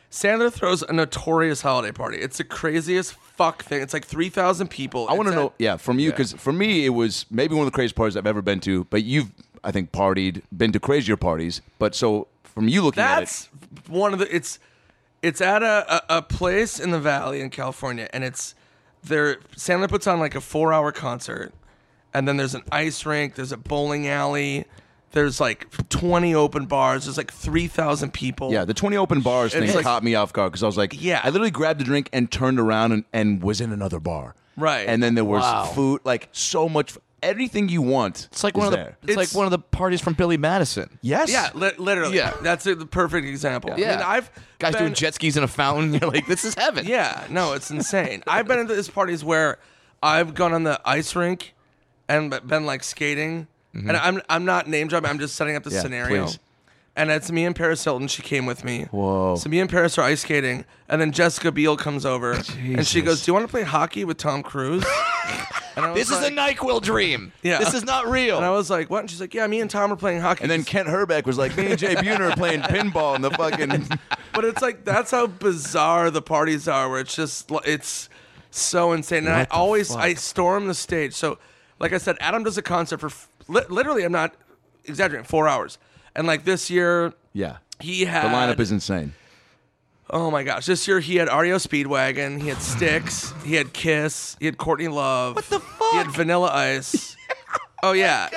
Sandler throws a notorious holiday party. It's the craziest fuck thing. It's like 3,000 people. I want to know, from you, because for me, it was maybe one of the craziest parties I've ever been to, but you've, I think, been to crazier parties. But so from you looking at it. That's one of the, it's at a place in the Valley in California, and Sandler puts on like a 4-hour concert, and then there's an ice rink, there's a bowling alley, there's like 20 open bars. There's like 3,000 people. Yeah, the 20 open bars thing like, caught me off guard because I was like, yeah. I literally grabbed a drink and turned around and was in another bar. Right. And then there was food, like so much, everything you want. It's like one of one of the parties from Billy Madison. Yes. Yeah, literally. Yeah. That's the perfect example. Yeah. I mean, I've Guys doing jet skis in a fountain. You're like, this is heaven. Yeah, no, it's insane. I've been into these parties where I've gone on the ice rink and been like skating. And I'm not name dropping. I'm just setting up the scenario. Please. And it's me and Paris Hilton. She came with me. Whoa. So me and Paris are ice skating, and then Jessica Biel comes over, and she goes, "Do you want to play hockey with Tom Cruise?" And I was This is a NyQuil dream. Yeah. This is not real. And I was like, "What?" And she's like, "Yeah, me and Tom are playing hockey." And then Kent Herbeck was like, me and Jay Buhner are playing pinball in the fucking... But it's like, that's how bizarre the parties are, where it's so insane. And I storm the stage. So, like I said, Adam does a concert for literally, I'm not exaggerating, 4 hours. And like this year, he had... The lineup is insane. Oh my gosh. This year he had REO Speedwagon, he had Styx, he had Kiss, he had Courtney Love. What the fuck? He had Vanilla Ice. Oh yeah.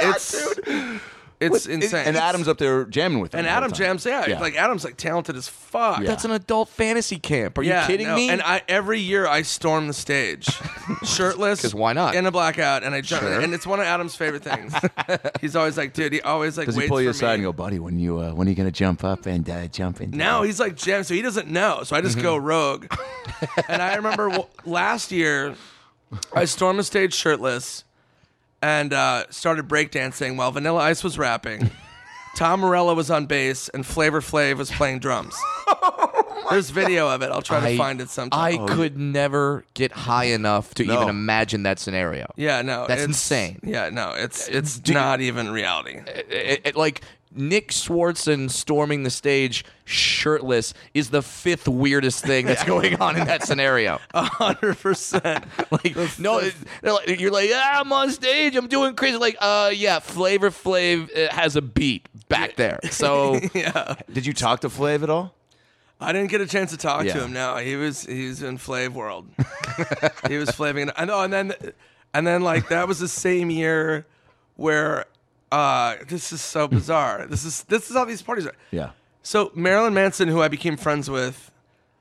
It's insane. And Adam's up there jamming with him. And all the Adam time. jams, like Adam's like talented as fuck. That's an adult fantasy camp. Are you kidding me? And every year I storm the stage, shirtless. 'Cause why not? In a blackout, and I jump. And it's one of Adam's favorite things. He's always like, dude. He always like Does waits he pull you for aside me. and go, buddy, when are you gonna jump up and jump in? Now he's like jam, so he doesn't know. So I just go rogue. And I remember last year, I stormed the stage shirtless and started breakdancing while Vanilla Ice was rapping. Tom Morello was on bass, and Flavor Flav was playing drums. There's video of it. I'll try to find it sometime. I could never get high enough to even imagine that scenario. Yeah, no, That's it's insane. Yeah, no, it's not even reality. Like Nick Swartzen storming the stage shirtless is the 5th weirdest thing that's going on in that scenario. 100%. Like no, you're like, I'm on stage, I'm doing crazy. Like, Flavor Flav has a beat back there. So Yeah. Did you talk to Flav at all? I didn't get a chance to talk Yeah. to him. No, he was in Flav world. He was flaving. I know, and then like that was the same year where this is so bizarre. This is how these parties are. Yeah. So Marilyn Manson, who I became friends with,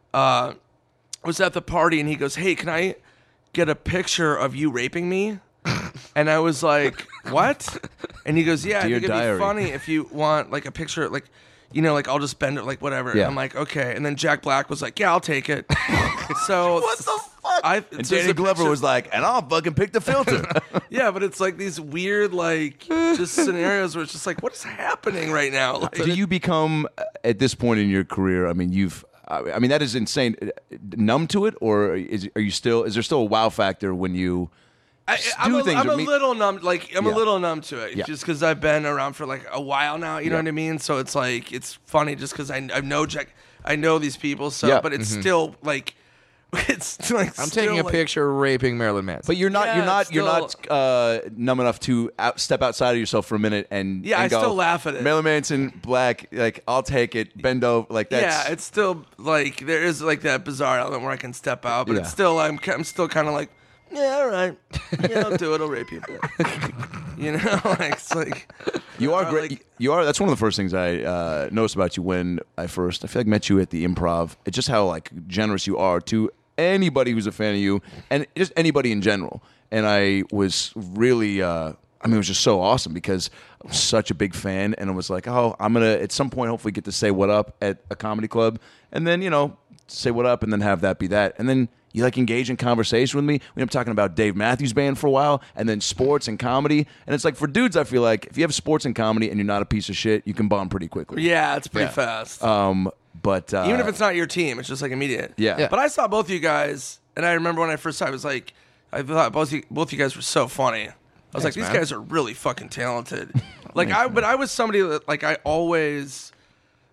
was at the party, and he goes, "Hey, can I get a picture of you raping me?" And I was like, "What?" And he goes, "Yeah, I Dear think it'd diary. be funny if you want like a picture, like, you know, like I'll just bend it, like whatever." Yeah. And I'm like, "Okay." And then Jack Black was like, "Yeah, I'll take it." So What the fuck? And And Danny Glover was like, and I'll fucking pick the filter. "Yeah," but it's like these weird, like, just scenarios where it's just like, what is happening right now? Like, Do you become, at this point in your career, I mean, that is insane, numb to it, or is there still a wow factor when you I'm do a things? little numb. Like I'm a Yeah. little numb to it, Yeah. just because I've been around for like a while now. You know Yeah. what I mean? So it's like it's funny just because I know Jack, I know these people. So, Yeah. but it's still like it's like I'm taking a picture raping Marilyn Manson. But you're not Yeah, you're not numb enough to step outside of yourself for a minute and Yeah, and I go, still laugh at it. Marilyn Manson, Black, like I'll take it, bend over, like that's Yeah, it's still like there is like that bizarre element where I can step out, but Yeah. it's still I'm still kind of like, yeah, all right, yeah, I'll do it. I'll rape you. You know, like it's like You are Or, great. like- You are. That's one of the first things I noticed about you when I feel like met you at the Improv. It's just how like generous you are to anybody who's a fan of you, and just anybody in general. And I was really, it was just so awesome because I'm such a big fan, and I was like, oh, I'm gonna at some point hopefully get to say what up at a comedy club, and then say what up, and then have that be that, and then. You like engage in conversation with me. We ended up talking about Dave Matthews Band for a while, and then sports and comedy. And it's like for dudes, I feel like if you have sports and comedy and you're not a piece of shit, you can bond pretty quickly. yeah, it's pretty fast. But Even if it's not your team, it's just like immediate. Yeah. But I saw both of you guys, and I remember when I first saw it, I was like, I thought both you guys were so funny. I was like, these guys are really fucking talented. Like I was somebody that like I always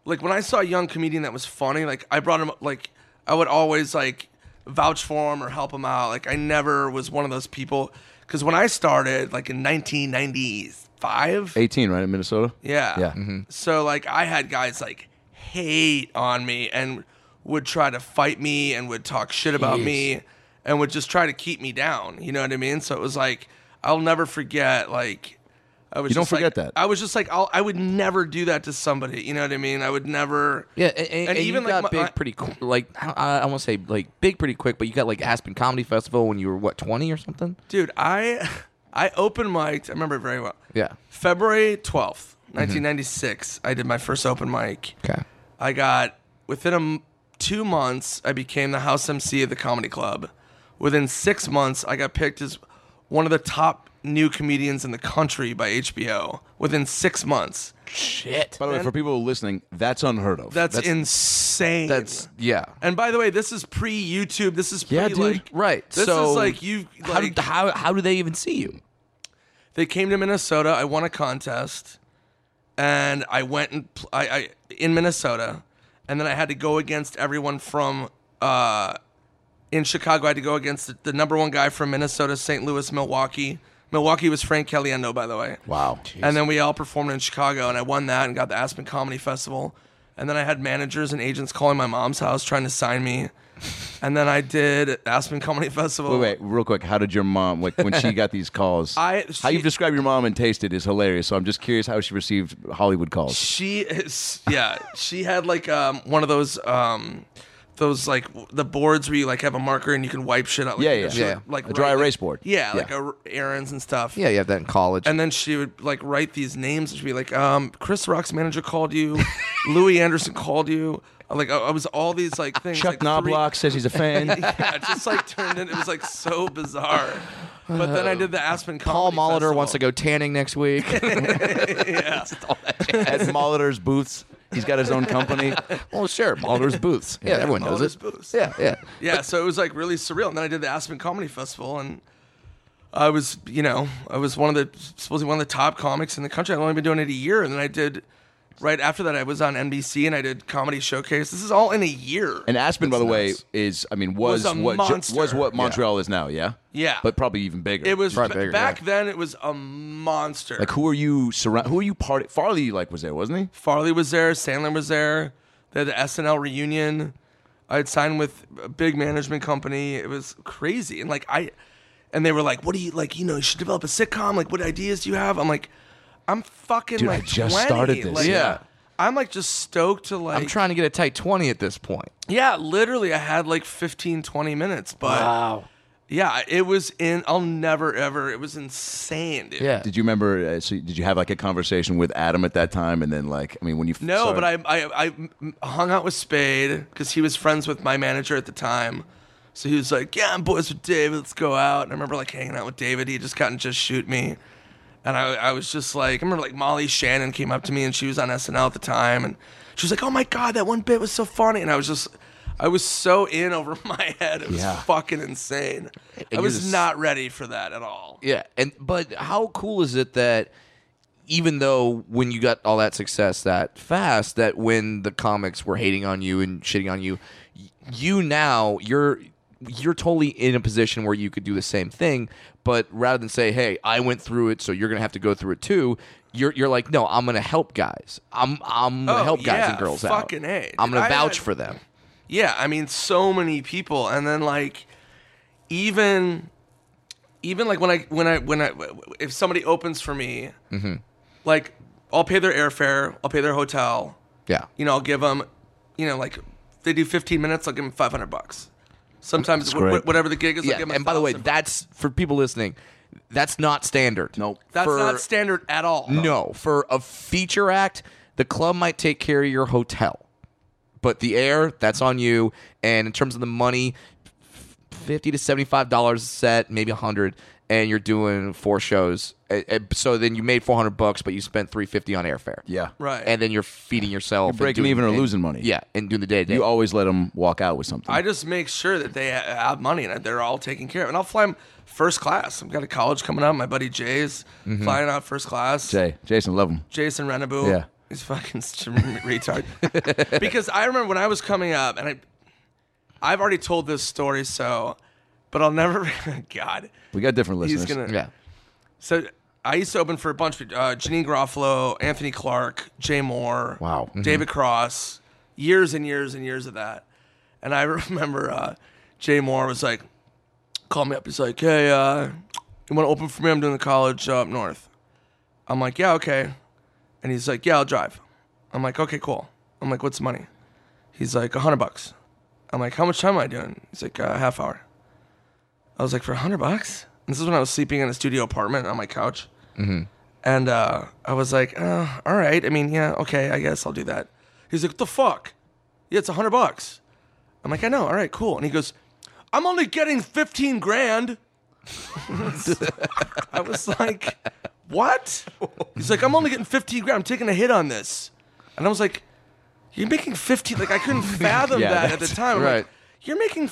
like when I saw a young comedian that was funny, like I brought him, like I would always like vouch for him or help him out. Like I never was one of those people, because when I started, like in 1995, 18, right, in Minnesota? yeah, Yeah. So like I had guys like hate on me and would try to fight me and would talk shit about me and would just try to keep me down. You know what I mean? So it was like, I'll never forget, like, I was You don't just like- forget that. I was just like, I would never do that to somebody. You know what I mean? I would never. Yeah, and even, you got like, big pretty quick. Like I won't say like big pretty quick, but you got like Aspen Comedy Festival when you were what 20 or something. Dude, I open mic'd, I remember it very well. Yeah. February 12th, 1996, I did my first open mic. Okay. I got, within 2 months, I became the house MC of the comedy club. Within 6 months, I got picked as one of the top new comedians in the country by HBO. Within 6 months. Shit. By the way, for people listening, that's unheard of. That's insane. That's yeah. And by the way, this is pre-YouTube. This is pre, Yeah, dude. like, Right. This so is like you. Like, how do they even see you? they came to Minnesota. I won a contest, and I went and I in Minnesota, and then I had to go against everyone from in Chicago. I had to go against the number one guy from Minnesota, St. Louis, Milwaukee. Milwaukee was Frank Caliendo, by the way. Wow. And then we all performed in Chicago, and I won that and got the Aspen Comedy Festival. And then I had managers and agents calling my mom's house trying to sign me. And then I did Aspen Comedy Festival. Wait, real quick. How did your mom, like, when she got these calls? How you describe your mom and Taste It is hilarious. So I'm just curious how she received Hollywood calls. She is, yeah. She had like one of those like the boards where you like have a marker and you can wipe shit out. Like, Yeah, you know, yeah. she would, Yeah. like A dry write, erase board. Yeah, Yeah. like errands and stuff. Yeah, you have that in college. And then she would like write these names and she'd be like, Chris Rock's manager called you, Louis Anderson called you. Like I was all these like things. Chuck like, Knobloch says he's a fan. Yeah, it just like turned in. It was like so bizarre. But then I did the Aspen Paul Comedy Molitor Festival. wants to go tanning next week. Yeah. At Molitor's booths. He's got his own company. Well, sure, Molitor's booths. Yeah, everyone knows Molitor's it. booths. Yeah, yeah. Yeah, so it was like really surreal. And then I did the Aspen Comedy Festival, and I was, supposedly one of the top comics in the country. I've only been doing it a year, and then I did. Right after that, I was on NBC and I did Comedy Showcase. This is all in a year. And Aspen, by the way, nuts. was a monster. was what Montreal is now, yeah? Yeah. But probably even bigger. It was Probably bigger, back yeah. then. It was a monster. Like, who are you part? Farley, like, was there, wasn't he? Farley was there. Sandler was there. They had the SNL reunion. I had signed with a big management company. It was crazy. And and they were like, "What do you like? You should develop a sitcom. Like, what ideas do you have?" I'm like, "I'm fucking Dude, I like just 20. started this. Like, Yeah. I'm like just stoked to like. I'm trying to get a tight 20 at this point. Yeah, literally, I had like 15, 20 minutes, but yeah, it was I'll never ever. It was insane, dude. Yeah. Did you remember? Did you have like a conversation with Adam at that time? And then, like, I mean, when you No, started- but I hung out with Spade because he was friends with my manager at the time. So he was like, "Yeah, I'm boys with David. Let's go out." And I remember like hanging out with David. He had just gotten Just Shoot Me, and I was just like, I remember like Molly Shannon came up to me and she was on SNL at the time, and she was like, "Oh my god, that one bit was so funny," and I was so in over my head. It was Yeah. fucking insane. I you're was just- not ready for that at all. Yeah, but how cool is it that even though when you got all that success that fast, that when the comics were hating on you and shitting on you, you're totally in a position where you could do the same thing, but rather than say, "Hey, I went through it, so you're gonna have to go through it too," you're like, "No, I'm gonna help guys. I'm gonna help guys yeah, and girls fucking out. A, I'm dude. gonna I vouch had- for them." Yeah, I mean, so many people, and then like, even like when I if somebody opens for me, like I'll pay their airfare, I'll pay their hotel, Yeah. I'll give them, like if they do 15 minutes, I'll give them $500. Sometimes great. whatever the gig is, I'll Yeah, give them and by the way, $1,000. that's for people listening. That's not standard. Nope. That's for- not standard at all. No, for a feature act, the club might take care of your hotel, but the air, that's on you. And in terms of the money, $50 to $75 a set, maybe $100, and you're doing 4 shows. So then you made $400, but you spent $350 on airfare. Yeah. Right. And then you're feeding yourself, and breaking doing- even or and- losing money. Yeah, and doing the day to day. You always let them walk out with something. I just make sure that they have money and they're all taken care of. And I'll fly them first class. I've got a college coming up. My buddy Jay's flying out first class. Jason, love him. Jason Renabu. Yeah. He's fucking retard. Because I remember when I was coming up, and I've already told this story, but I'll never. God, We got different listeners. Yeah. So I used to open for a bunch of Janine Garofalo, Anthony Clark, Jay Moore, Wow. David Cross, years and years and years of that. And I remember Jay Moore was like, called me up. He's like, hey, you want to open for me? I'm doing the college up north. I'm like, yeah, okay. And he's like, yeah, I'll drive. I'm like, okay, cool. I'm like, what's the money? He's like, $100. I'm like, how much time am I doing? He's like, half hour. I was like, for $100? And this is when I was sleeping in a studio apartment on my couch. Mm-hmm. And I was like, all right. I mean, yeah, okay, I guess I'll do that. He's like, what the fuck? Yeah, it's $100. I'm like, I know. All right, cool. And he goes, I'm only getting 15 grand. I was like, what? He's like, I'm only getting 15 grand. I'm taking a hit on this. And I was like, you're making 15. Like, I couldn't fathom Yeah, that at the time. I'm right. like, you're making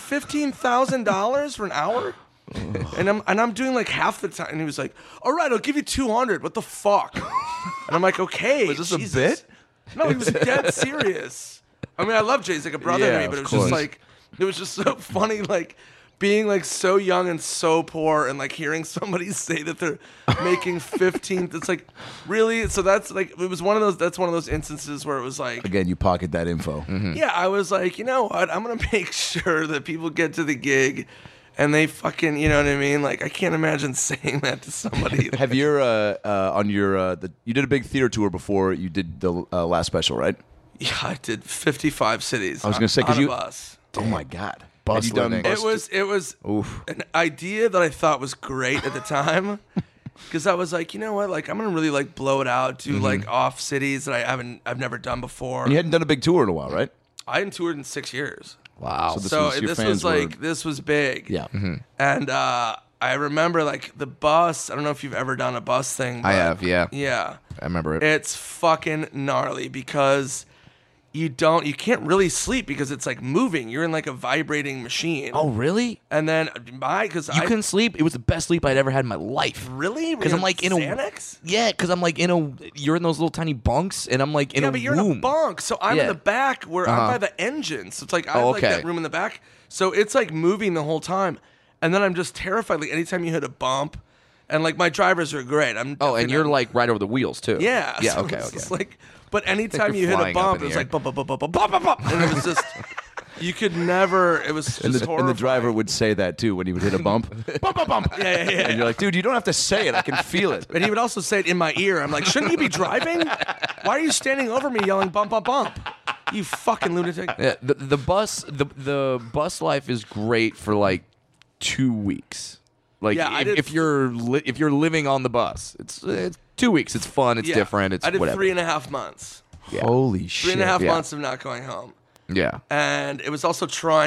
$15,000 for an hour? And I'm doing like half the time. And he was like, all right, I'll give you 200. What the fuck? And I'm like, okay. Was this a Jesus. bit? No, he was dead serious. I mean, I love Jay. He's like a brother Yeah, to me, but of it was just course. like, it was just so funny, like being like so young and so poor, and like hearing somebody say that they're making 15. It's like, really? So that's like, it was one of those. That's one of those instances where it was like, Again, you pocket that info. yeah, I was like, you know what? I'm gonna make sure that people get to the gig, and they fucking, you know what I mean? Like, I can't imagine saying that to somebody. Have your on your you did a big theater tour before you did the last special, right? Yeah, I did 55 cities. I was gonna say, 'cause on a you- bus. Oh my God! Bus Have you done living. bus- It was Oof. an idea that I thought was great at the time, because I was like, you know what, like I'm gonna really like blow it out, do like off cities that I've never done before. And you hadn't done a big tour in a while, right? I hadn't toured in 6 years, Wow. So this so was- your this fans was were- like this was big. Yeah. And I remember like the bus. I don't know if you've ever done a bus thing. I but have, yeah. Yeah, I remember it. it's fucking gnarly because you can't really sleep because it's like moving. You're in like a vibrating machine. Oh, really? And then because You couldn't sleep? It was the best sleep I'd ever had in my life. really, 'Cause I'm, like, in a- Xanax? Yeah, because I'm like you're in those little tiny bunks, and I'm like in Yeah, a but you're room. in a bunk, so I'm Yeah. in the back where I'm by the engine. So it's like I have like okay. that room in the back, so it's like moving the whole time. And then I'm just terrified. Like anytime you hit a bump, and like my drivers are great. I'm Oh, and definitely you're not- like right over the wheels too. yeah, Yeah. so Okay. it's Okay. just like, but anytime You're you hit a flying up bump, in it the was air. like bump, bump, bump, bump, bump, bump, bump, bump, and it was just you could never. It was just And the horrifying. driver would say that too when he would hit a bump. Bump, bump, bump. Yeah, yeah, yeah. And you're like, dude, you don't have to say it. I can feel it. And he would also say it in my ear. I'm like, shouldn't you be driving? Why are you standing over me yelling bump, bump, bump? You fucking lunatic. Yeah, the bus life is great for like 2 weeks. Like Yeah, I did- if you're living on the bus, it's 2 weeks. It's fun. It's Yeah. different. It's I did whatever. 3.5 months. Yeah. Holy shit. 3.5 yeah. months of not going home. Yeah. And it was also trying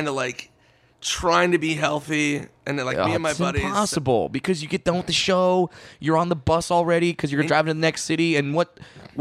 to be healthy, and then like me and my it's buddies. impossible because you get done with the show, you're on the bus already because you're driving to the next city, and what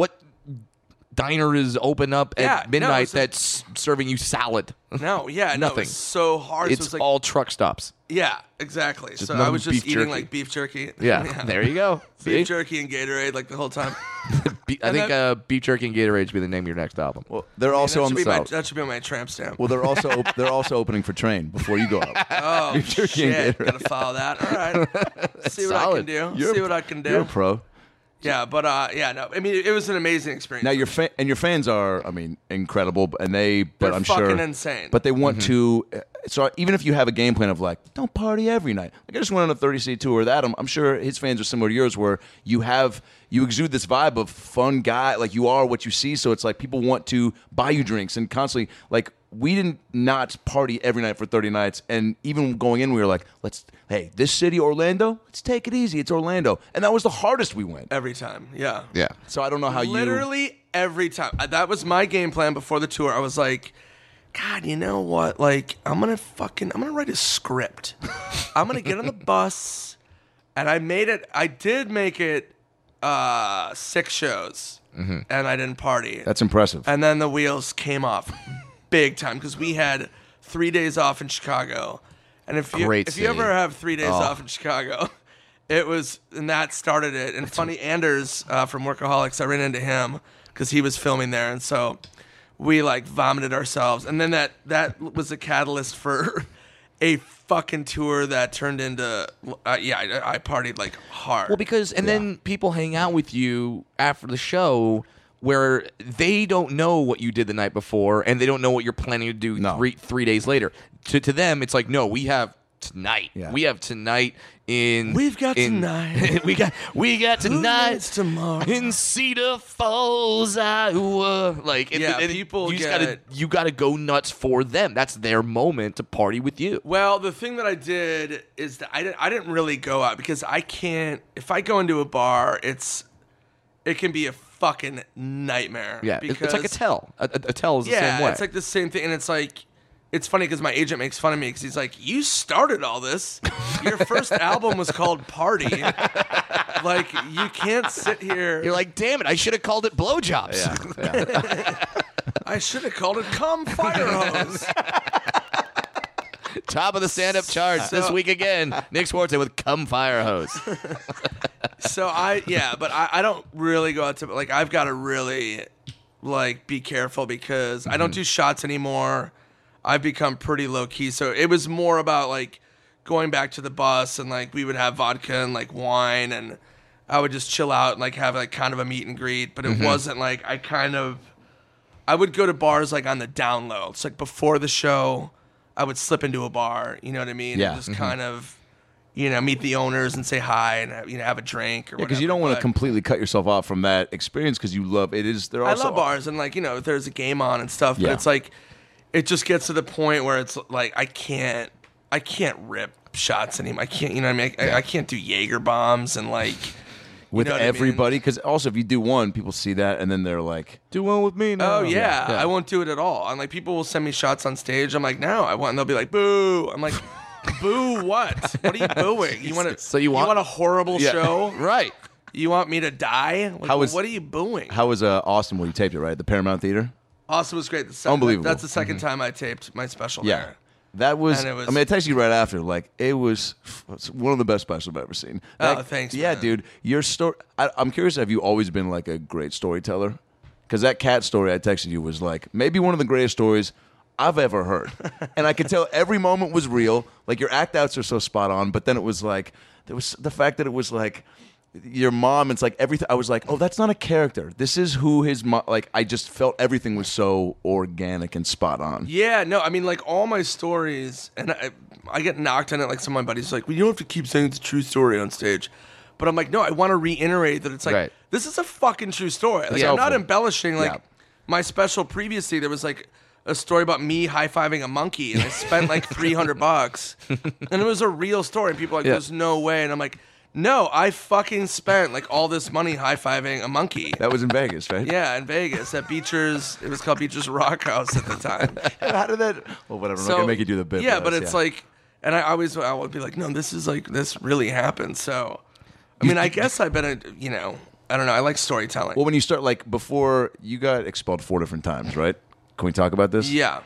diner is open up Yeah, at no, midnight it's a- that's serving you salad? No, yeah, no, Nothing. it's so hard. It's so it's like, all truck stops. yeah, exactly. So I nothing was just beef eating jerky. like beef jerky. Yeah, there you go. See? Beef jerky and Gatorade like the whole time. I think Beef Jerky and Gatorade should be the name of your next album. Well, they're also on that should be on my tramp stamp. Well, they're also opening for Train before you go up. Oh Beef jerky and shit! Gatorade. Gotta follow that. All right. See what I can solid. do. You're- See what I can do. You're a pro. Yeah, but yeah, no. I mean, it was an amazing experience. Now your your fans are, I mean, incredible, and but They're I'm fucking sure insane. But they want to. So even if you have a game plan of like, don't party every night. Like I just went on a 30-city tour with Adam. I'm sure his fans are similar to yours, where you exude this vibe of fun guy, like you are what you see. So it's like people want to buy you drinks and constantly like. We didn't not party every night for 30 nights, and even going in, we were like, hey, this city, Orlando, let's take it easy. It's Orlando. And that was the hardest we went. every time, yeah. Yeah. So I don't know how Literally every time. That was my game plan before the tour. I was like, God, you know what? Like, I'm gonna write a script. I'm gonna get on the bus, and I did make it 6 shows, and I didn't party. That's impressive. And then the wheels came off big time because we had 3 days off in Chicago. And if you Great ever city. have 3 days off in Chicago, and that started it. And funny, Anders from Workaholics, I ran into him because he was filming there, and so we like vomited ourselves, and then that was a catalyst for a fucking tour that turned into I partied like hard. Well, because then people hang out with you after the show where they don't know what you did the night before, and they don't know what you're planning to do three days later. To them, it's like, no, we have tonight. Yeah. We have tonight in. We've got tonight. we got tonight knows tomorrow? in Cedar Falls, Iowa. Like, people you gotta go nuts for them. That's their moment to party with you. Well, the thing that I did is that I didn't really go out because I can't. If I go into a bar, it can be a fucking nightmare. Yeah, because, it's like a tell. A tell is the same way. Yeah, it's like the same thing, and it's like. It's funny because my agent makes fun of me because he's like, "You started all this. Your first album was called Party. Like, you can't sit here." You're like, damn it, I should have called it Blowjobs. Yeah. I should have called it Come Fire Hose. Top of the stand-up charts this week again. Nick Swartzen with Come Fire Hose. So I don't really go out to, like, I've got to really, like, be careful because I don't do shots anymore. I've become pretty low key. So it was more about like going back to the bus and like we would have vodka and like wine and I would just chill out and like have like kind of a meet and greet. But it wasn't like I would go to bars like on the down low. It's like before the show, I would slip into a bar, you know what I mean? Yeah. And just kind of, meet the owners and say hi and, have a drink or whatever. Because you don't want to completely cut yourself off from that experience because you love it. I love bars and like, there's a game on and stuff, but it's like, it just gets to the point where it's like I can't rip shots anymore. I can't, I can't do Jaeger bombs and like with everybody. Because also, if you do one, people see that and then they're like, "Do one with me now." Oh yeah, I won't do it at all. And like people will send me shots on stage. I'm like, no, I want. And they'll be like, "Boo!" I'm like, "Boo what? What are you booing? You want you want a horrible show, right? You want me to die? Like, what are you booing?" How was Austin when you taped it? Right, the Paramount Theater. Austin was great. Unbelievable. That's the second time I taped my special Yeah. there. That was, And it was- I mean, I texted you right after. Like, it's one of the best specials I've ever seen. Thanks, Yeah, man. dude. Your story, I'm curious, have you always been like a great storyteller? Because that cat story I texted you was like maybe one of the greatest stories I've ever heard. And I could tell every moment was real. Like, your act outs are so spot on, but then it was like, there was the fact that it was like, your mom, it's like everything. I was like, oh, that's not a character. This is who his mom. Like, I just felt everything was so organic and spot on. Yeah, no, I mean, like all my stories, and I get knocked on it. Like some of my buddies are like, well, you don't have to keep saying it's a true story on stage. But I'm like, no, I want to reiterate that it's like, this is a fucking true story. Like, I'm not embellishing. Like my special previously, there was like a story about me high-fiving a monkey, and I spent like $300, and it was a real story. And people are like, there's no way, and I'm like, no, I fucking spent like all this money high-fiving a monkey. That was in Vegas, right? Yeah, in Vegas at Beecher's. It was called Beecher's Rock House at the time. How did that? Well, whatever. I'm not gonna make you do the bit. Yeah, but it's like, and I would be like, no, this really happened. So, I mean, I guess I've been I don't know. I like storytelling. Well, when you start, like, before you got expelled 4 different times, right? Can we talk about this? Yeah.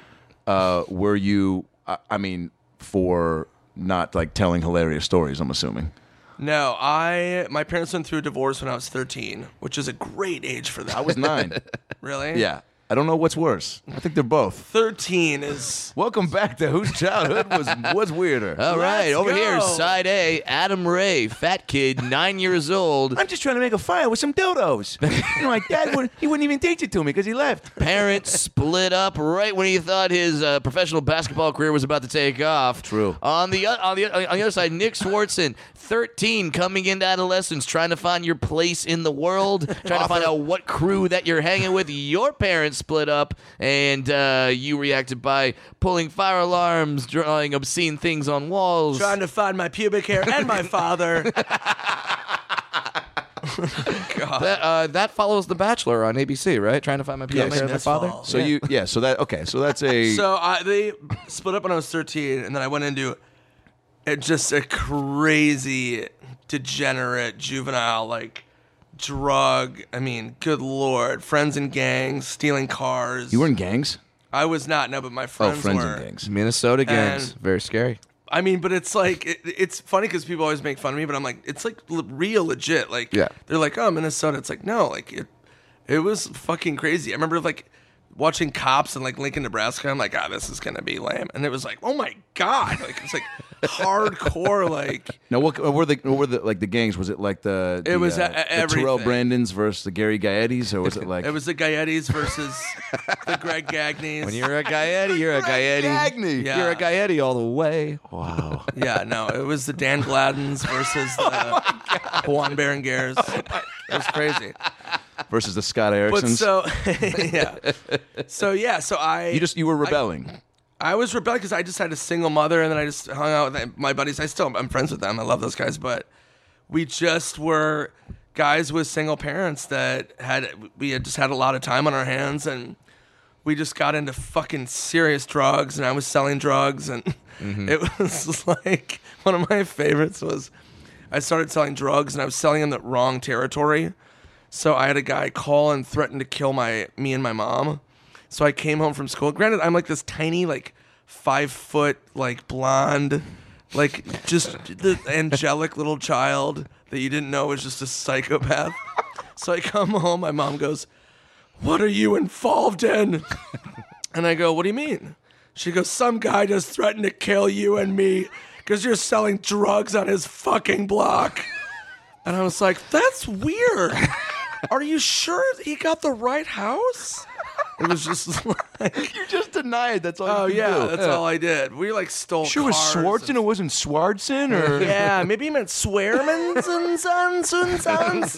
Were you? I mean, for not like telling hilarious stories, I'm assuming. No, my parents went through a divorce when I was 13, which is a great age for that. I was 9. Really? Yeah. I don't know what's worse. I think they're both. 13 is... Welcome back to Whose Childhood Was Weirder. All right, over go. here, side A, Adam Ray, fat kid, 9 years old. I'm just trying to make a fire with some dildos. My dad wouldn't even teach it to me because he left. Parents split up right when he thought his professional basketball career was about to take off. True. On the other side, Nick Swartzen, 13, coming into adolescence, trying to find your place in the world, trying to find out what crew that you're hanging with. Your parents split up, and you reacted by pulling fire alarms, drawing obscene things on walls. Trying to find my pubic hair and my father. God. That follows The Bachelor on ABC, right? Trying to find my pubic hair and my father. So so that's a So they split up when I was 13, and then I went into just a crazy, degenerate, juvenile, like, drug. I mean, good Lord. Friends and gangs, stealing cars. You were in gangs? I was not, no, but my friends friends were. and gangs. Minnesota gangs. And- Very scary. I mean, but it's like, it's funny because people always make fun of me, but I'm like, it's like real legit. Like, Yeah. they're like, oh, Minnesota. It's like, no, like, It was fucking crazy. I remember like watching Cops in like Lincoln, Nebraska. I'm like, this is gonna be lame, and it was like, oh my god, like it's like hardcore. Like, Now, what were the like the gangs? Was it like the Terrell everything. Brandons versus the Gary Gaettis, or was it like it was the Gaettis versus the Greg Gagneys. When you're a Gaetti, you're a Gaetti. Gagne? Yeah. You're a Gaetti all the way. Wow. Yeah, no, it was the Dan Gladdens versus the Juan Berengers. It was crazy. Versus the Scott But Ericksons. so You were rebelling. I was rebelling because I just had a single mother, and then I just hung out with my buddies. I'm friends with them. I love those guys, but we just were guys with single parents that had just had a lot of time on our hands, and we just got into fucking serious drugs, and I was selling drugs, and it was like one of my favorites was I started selling drugs, and I was selling in the wrong territory. So I had a guy call and threaten to kill me and my mom. So I came home from school. Granted, I'm like this tiny, like 5 foot, like blonde, like just the angelic little child that you didn't know was just a psychopath. So I come home. My mom goes, "What are you involved in?" And I go, "What do you mean?" She goes, "Some guy just threatened to kill you and me because you're selling drugs on his fucking block." And I was like, "That's weird. Are you sure he got the right house?" It was just like, You just denied. That's all. oh you yeah, do. that's all I did. We like stole. Sure, was cars Swartzen? It wasn't Swartzen, or Yeah, maybe he meant Swearmans and Sons.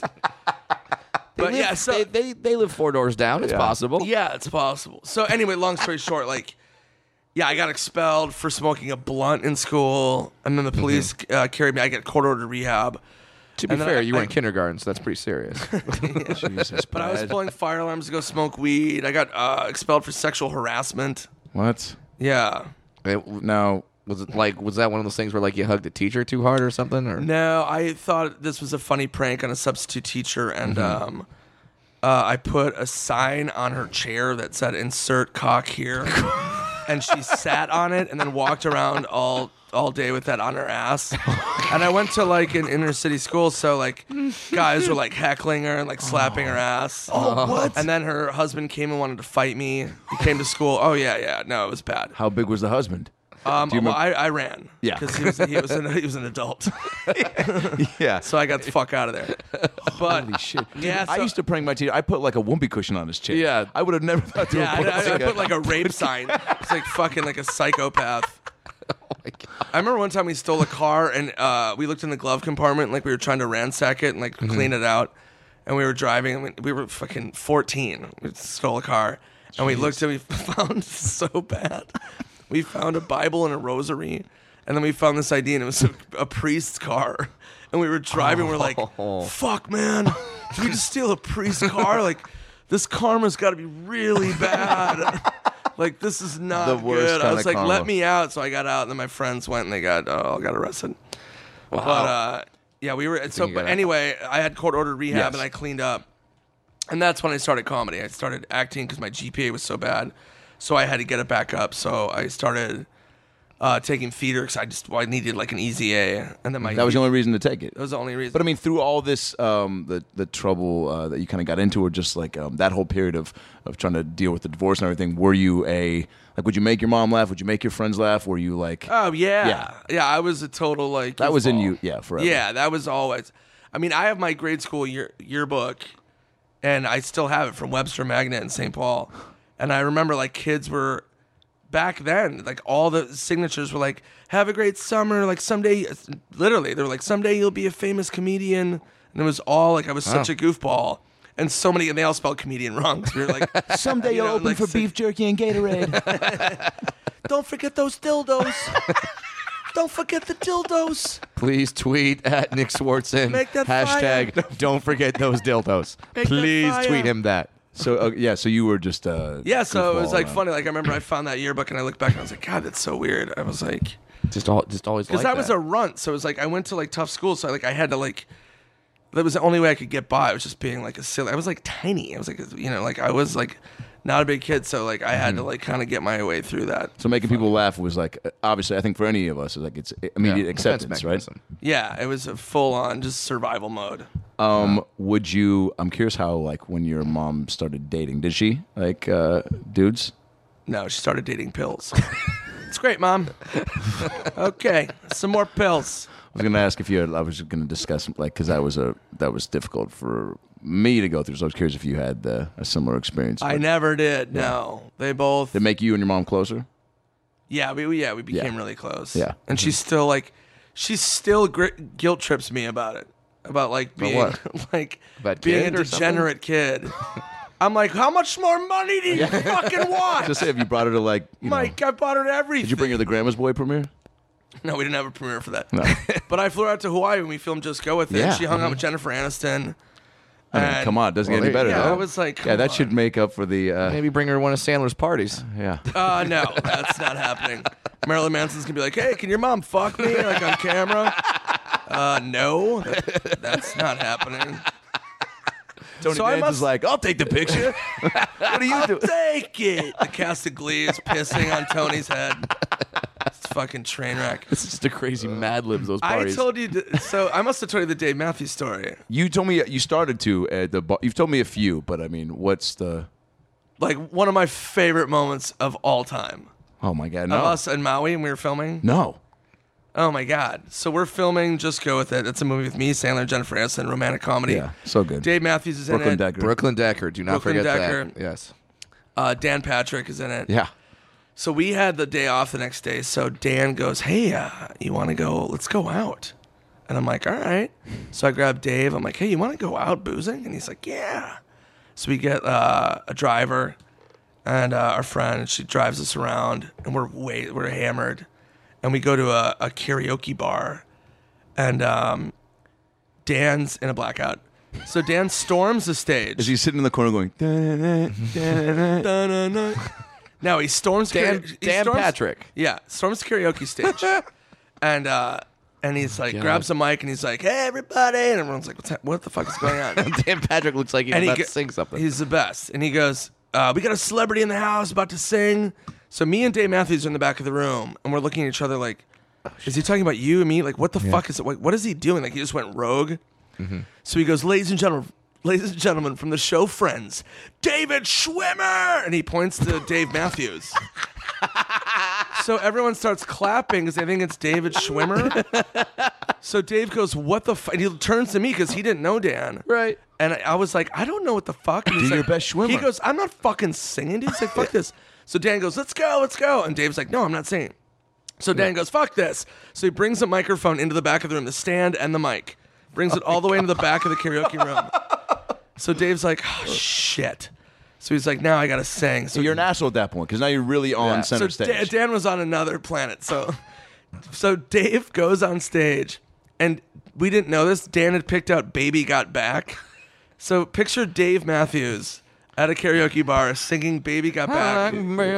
But yeah, so They live 4 doors down. It's possible. yeah, it's possible. So anyway, long story short, like, yeah, I got expelled for smoking a blunt in school, and then the police carried me. I got court ordered rehab. To be And then fair, I- you were in I- kindergarten, so that's pretty serious. Jesus, But I was Brad. pulling fire alarms to go smoke weed. I got expelled for sexual harassment. What? Yeah. Now, Was that one of those things where like you hugged the teacher too hard or something? Or No, I thought this was a funny prank on a substitute teacher, and I put a sign on her chair that said "Insert cock here," and she sat on it and then walked around all day with that on her ass. And I went to like an inner city school, so like guys were like heckling her and like slapping her ass. Oh, what? And then her husband came and wanted to fight me. He came to school. Oh yeah, no, it was bad. how big was the husband? Do you Well, remember- I ran. Yeah. because he was an adult. Yeah. So I got the fuck out of there. But Holy shit. Yeah, I so- used to prank my teacher. I put like a whoopee cushion on his chin. Yeah. I would have never thought to yeah, have I put like a rape sign. It's like fucking like a psychopath. I remember one time we stole a car and we looked in the glove compartment like we were trying to ransack it and like clean it out. And we were driving and we were fucking 14. We stole a car and we looked and we found so bad. We found a Bible and a rosary, and then we found this ID and it was a priest's car. And we were driving. We're like, "Fuck, man! Did we just steal a priest's car? Like, this karma's got to be really bad. Like, this is not The worst good." I kinda was like, karma. "Let me out." So I got out, and then my friends went and they got arrested. But yeah, we were. So, you but got out. anyway, I had court ordered rehab, Yes. and I cleaned up. And that's when I started comedy. I started acting because my GPA was so bad. So I had to get it back up. So I started taking theater because I needed like an easy A. And then That was the only reason to take it. that was the only reason. But I mean, through all this, the trouble that you kind of got into, or just like that whole period of trying to deal with the divorce and everything, were you would you make your mom laugh? Would you make your friends laugh? Were you like, oh Yeah. yeah, I was a total like that was in goofball. you, yeah, forever. Yeah, that was always. I mean, I have my grade school yearbook, and I still have it from Webster Magnet in St. Paul. And I remember like kids were back then, like all the signatures were like, "Have a great summer." Like someday, literally, they were like, "Someday you'll be a famous comedian." And it was all like I was such a goofball. And so many, and they all spelled comedian wrong. So we were like, Someday You you'll know, open like for six- beef jerky and Gatorade. "Don't forget those dildos. Don't forget the dildos." please tweet at Nick Swartzen. Make that Hashtag don't forget those dildos. Make that Please fire. tweet him that. So yeah, so you were just Yeah, so it was goofball like around. funny. Like I remember I found that yearbook and I looked back and I was like, "God, that's so weird." I was like, Just always because like that was a runt. So it was like I went to like tough school, so I had to like. That was the only way I could get by. I was just being like a silly. I was like tiny. I was like, like I was like not a big kid, so like I had to like kind of get my way through that. So making people laugh was like obviously I think for any of us it's like it's immediate Yeah, acceptance, defense right? mechanism. Yeah, it was a full on just survival mode. Would you? I'm curious how like when your mom started dating, did she like dudes? No, she started dating pills. It's great, Mom. Okay, some more pills. I was gonna ask if you had. I was gonna discuss like because that was difficult for me to go through. So I was curious if you had a similar experience. I never did. No, they both. Did it make you and your mom closer? Yeah, we became really close. Yeah. And she's still like, guilt trips me about it. About like being what? like About being a kid or something? degenerate kid. I'm like, how much more money do you fucking want? Just say if you brought her to like, Mike, I bought her everything. did you bring her to the Grandma's Boy premiere? No, we didn't have a premiere for that. No. But I flew out to Hawaii when we filmed Just Go With It. Yeah. She hung out with Jennifer Aniston. I mean, And- come on, it doesn't get Well, any better. Yeah, though. I was like, yeah, that come should make up for the. Maybe bring her to one of Sandler's parties. Yeah. No, that's not happening. Marilyn Manson's gonna be like, hey, can your mom fuck me like on camera? No, that's not happening. Tony So I Danza must- is like, I'll take the picture. What are you doing? Take it. The cast of Glee is pissing on Tony's head. It's a fucking train wreck. It's just a crazy Mad Libs, those I parties. told you, so I must have told you the Dave Matthews story. You told me you started to at the. You've told me a few, but I mean, what's the? Like one of my favorite moments of all time. Oh my God, Of no, us in Maui and we were filming. no. Oh my God. So we're filming Just Go With It. It's a movie with me, Sandler, Jennifer Aniston, romantic comedy. Yeah, so good. Dave Matthews is Brooklyn in it. Decker. Brooklyn Decker. Do not Brooklyn forget Decker. that. Yes. Dan Patrick is in it. Yeah. So we had the day off the next day. So Dan goes, hey, you want to go? Let's go out. And I'm like, all right. So I grab Dave. I'm like, hey, you want to go out boozing? And he's like, yeah. So we get a driver and our friend. She drives us around, and we're hammered. And we go to a karaoke bar, and Dan's in a blackout. So Dan storms the stage. Is he sitting in the corner going? "Da-na-na, da-na-na"? Da-na-na. No, he storms. Dan storms- Patrick. Yeah, storms the karaoke stage, and he's like grabs a mic and he's like, "Hey, everybody!" And everyone's like, "What the fuck is going on?" Dan Patrick looks like he's And about go- to sing something. He's the best, and he goes, "We got a celebrity in the house about to sing." So me and Dave Matthews are in the back of the room, and we're looking at each other like, "Is he talking about you and me? Like, what the fuck is it? Like, what is he doing? Like, he just went rogue." So he goes, ladies and gentlemen, from the show Friends, David Schwimmer!" And he points to Dave Matthews. So everyone starts clapping because they think it's David Schwimmer. So Dave goes, what the fuck? And he turns to me because he didn't know Dan. Right. And I was like, I don't know what the fuck. And he's Do your like, best Schwimmer. He goes, I'm not fucking singing, dude. He's like, fuck this. So Dan goes, let's go. And Dave's like, no, I'm not singing. So Dan goes, fuck this. So he brings a microphone into the back of the room, the stand and the mic. Brings it all the way into the back of the karaoke room. So Dave's like, oh, shit. So he's like, now I gotta sing. So You're an asshole at that point because now you're really on center so stage. Dan was on another planet. So Dave goes on stage, and we didn't know this. Dan had picked out "Baby Got Back." So picture Dave Matthews at a karaoke bar singing "Baby Got Back."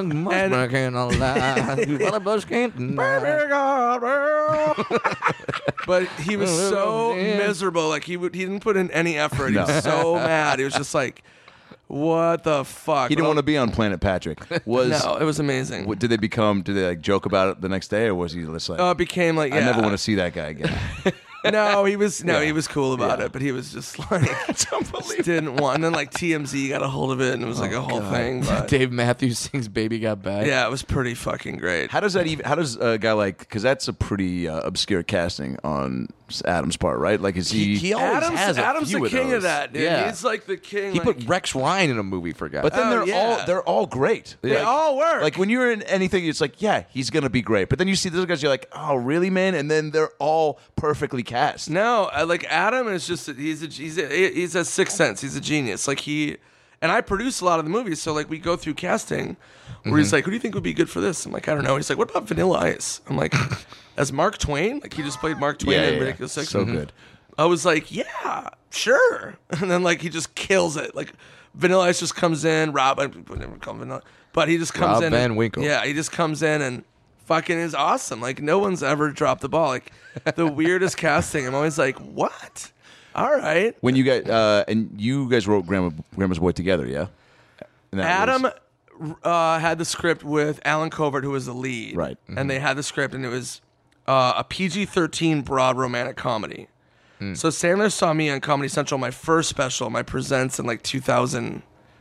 But he was so miserable. Like he didn't put in any effort. He was so mad. He was just like, "What the fuck?" He didn't want to be on Planet Patrick. Was No, it was amazing. Did they like joke about it the next day, or was he just like, It became like, I never yeah. want to see that guy again? No, he was cool about it, but he was just like, didn't want. And then like TMZ got a hold of it, and it was like a whole thing. But Dave Matthews sings "Baby Got Back." yeah, it was pretty fucking great. How does a guy like, because that's a pretty obscure casting on Adam's part, right? Like, is he? He always has a Adam's few the of king those. of that, dude. Yeah. He's like the king. He like, put Rex Ryan in a movie for guys. But then Oh, yeah. they're all great. they all work. Like when you're in anything, it's like, yeah, he's gonna be great. But then you see those guys, you're like, oh, really, man? And then they're all perfectly cast. No, like Adam is just he's a sixth sense. He's a genius. Like and I produce a lot of the movies, so like we go through casting where he's like, "Who do you think would be good for this?" I'm like, "I don't know." He's like, "What about Vanilla Ice?" I'm like, "As Mark Twain?" Like he just played Mark Twain in Ridiculous Six. So good. I was like, "Yeah, sure." And then like he just kills it. Like Vanilla Ice just comes in. Rob, I would never call him Vanilla, but he just comes Rob in. Van Winkle. Yeah, he just comes in and fucking is awesome. Like no one's ever dropped the ball. Like the weirdest casting. I'm always like, what? All right. When you guys and you guys wrote Grandma's Boy together, yeah? And that Adam was- had the script with Alan Covert, who was the lead. Right. And they had the script, and it was a PG-13 broad romantic comedy. So Sandler saw me on Comedy Central, my first special, my Presents in like 2000.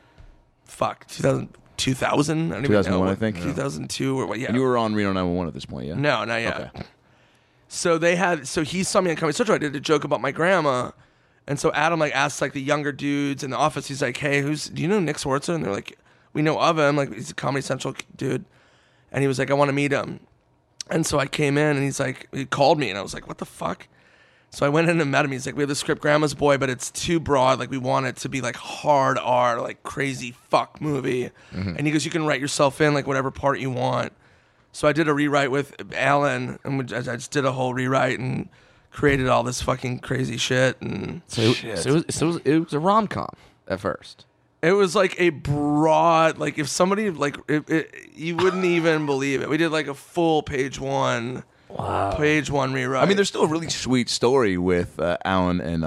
2000? I don't even 2001, know. I think. 2002 or what? Yeah. And you were on Reno 911 at this point, yeah? No, not yet. Okay. So he saw me on Comedy Central. I did a joke about my grandma, and so Adam like asked like the younger dudes in the office. He's like, "Hey, do you know Nick Swartzer?" And they're like, "We know of him. Like he's a Comedy Central dude." And he was like, "I want to meet him." And so I came in, and he called me, and I was like, "What the fuck?" So I went in and met him. He's like, "We have the script Grandma's Boy, but it's too broad. Like we want it to be like hard R, like crazy fuck movie." And he goes, "You can write yourself in like whatever part you want." So I did a rewrite with Alan, and I just did a whole rewrite and created all this fucking crazy shit. And It was a rom-com at first. it was like a broad, like if somebody like you wouldn't even believe it. We did like a full page one rewrite. I mean, there's still a really sweet story with Alan and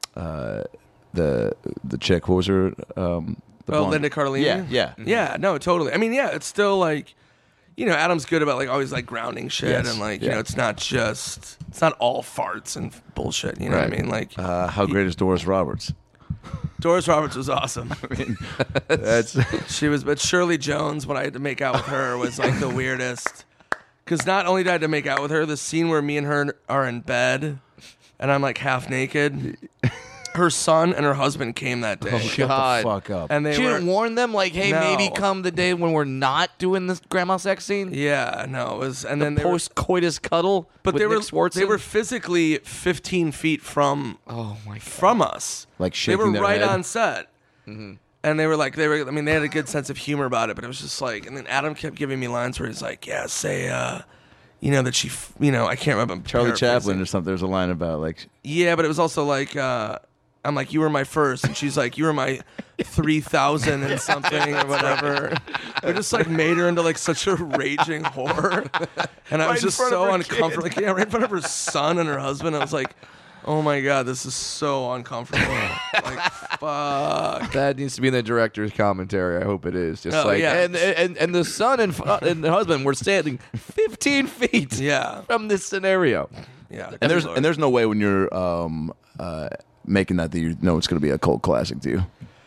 the chick. What was her? Linda Cardellini? Yeah, no, totally. I mean, yeah, it's still like, Adam's good about like always like grounding shit Yes, and like, yeah. it's not all farts and bullshit. You know what I mean? Like, How great is Doris Roberts? Doris Roberts was awesome. I mean, that's But Shirley Jones, when I had to make out with her, was like the weirdest. Because not only did I have to make out with her, the scene where me and her are in bed and I'm like half naked, her son and her husband came that day. shut God. the fuck up. And they She were, didn't warn them, like, hey, No. maybe come the day when we're not doing this grandma sex scene? yeah, no, it was, and then they were, Post-coitus cuddle but with they Nick were, Swartzen? they were physically 15 feet from Oh, my God. from us. Like they shaking were their right head? on set. And they were like, they had a good sense of humor about it, but it was just like, and then Adam kept giving me lines where he's like, yeah, say, that she, I can't remember. I'm Charlie paraphrasing. Chaplin or something. There's a line about like, Yeah, but it was also like, I'm like, you were my first, and she's like, you were my 3,000 and something or whatever. We just like made her into like such a raging whore, and I was Right in just front of so her uncomfortable. Like, yeah, right in front of her son and her husband. I was like, oh my god, this is so uncomfortable. Like, fuck. That needs to be in the director's commentary. I hope it is. Just Oh, like, yeah. and the son and the husband were standing 15 feet Yeah, from this scenario. yeah. and there's no way when you're making that you know it's going to be a cult classic to you.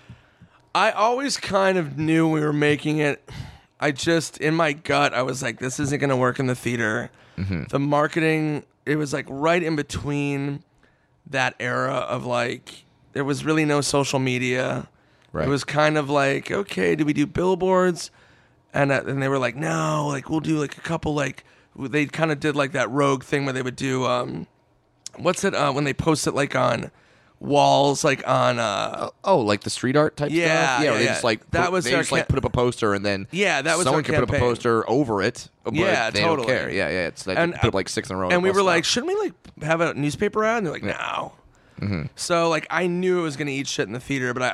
I always kind of knew we were making it. I just, in my gut, I was like, this isn't going to work in the theater. The marketing, it was like right in between that era of like, there was really no social media. Right. It was kind of like, okay, do we do billboards? And they were like, no, like we'll do like a couple, like they kind of did like that rogue thing where they would do, when they post it like on walls, like on, Like the street art type Yeah, stuff? yeah, where they yeah. just like That was they their just like put up a poster and then Yeah, that was someone their can put up a campaign. poster over it. But Yeah, they totally. don't care. Yeah. It's like And- put up like 6 in a row. And we bus were stop. like, shouldn't we like have a newspaper ad? And they're like, no. So like I knew it was gonna eat shit in the theater, but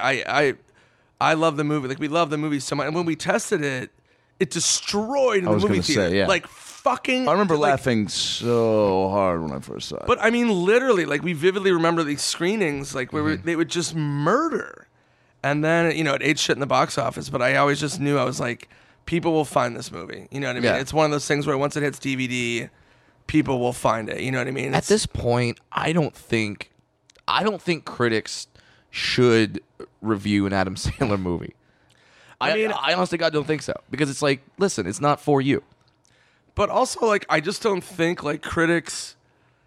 I love the movie. Like we love the movie so much. And when we tested it, it destroyed in I the was movie gonna say, theater. yeah. Like fucking. I remember like, laughing so hard when I first saw it. But I mean, literally, like we vividly remember these screenings, like where they would just murder, and then it ate shit in the box office. But I always just knew I was like, people will find this movie. You know what I mean? Yeah. It's one of those things where once it hits DVD, people will find it. You know what I mean? at this point, I don't think critics should review an Adam Sandler movie. I honestly, God, don't think so, because it's like, listen, it's not for you. But also, like, I just don't think, like, critics...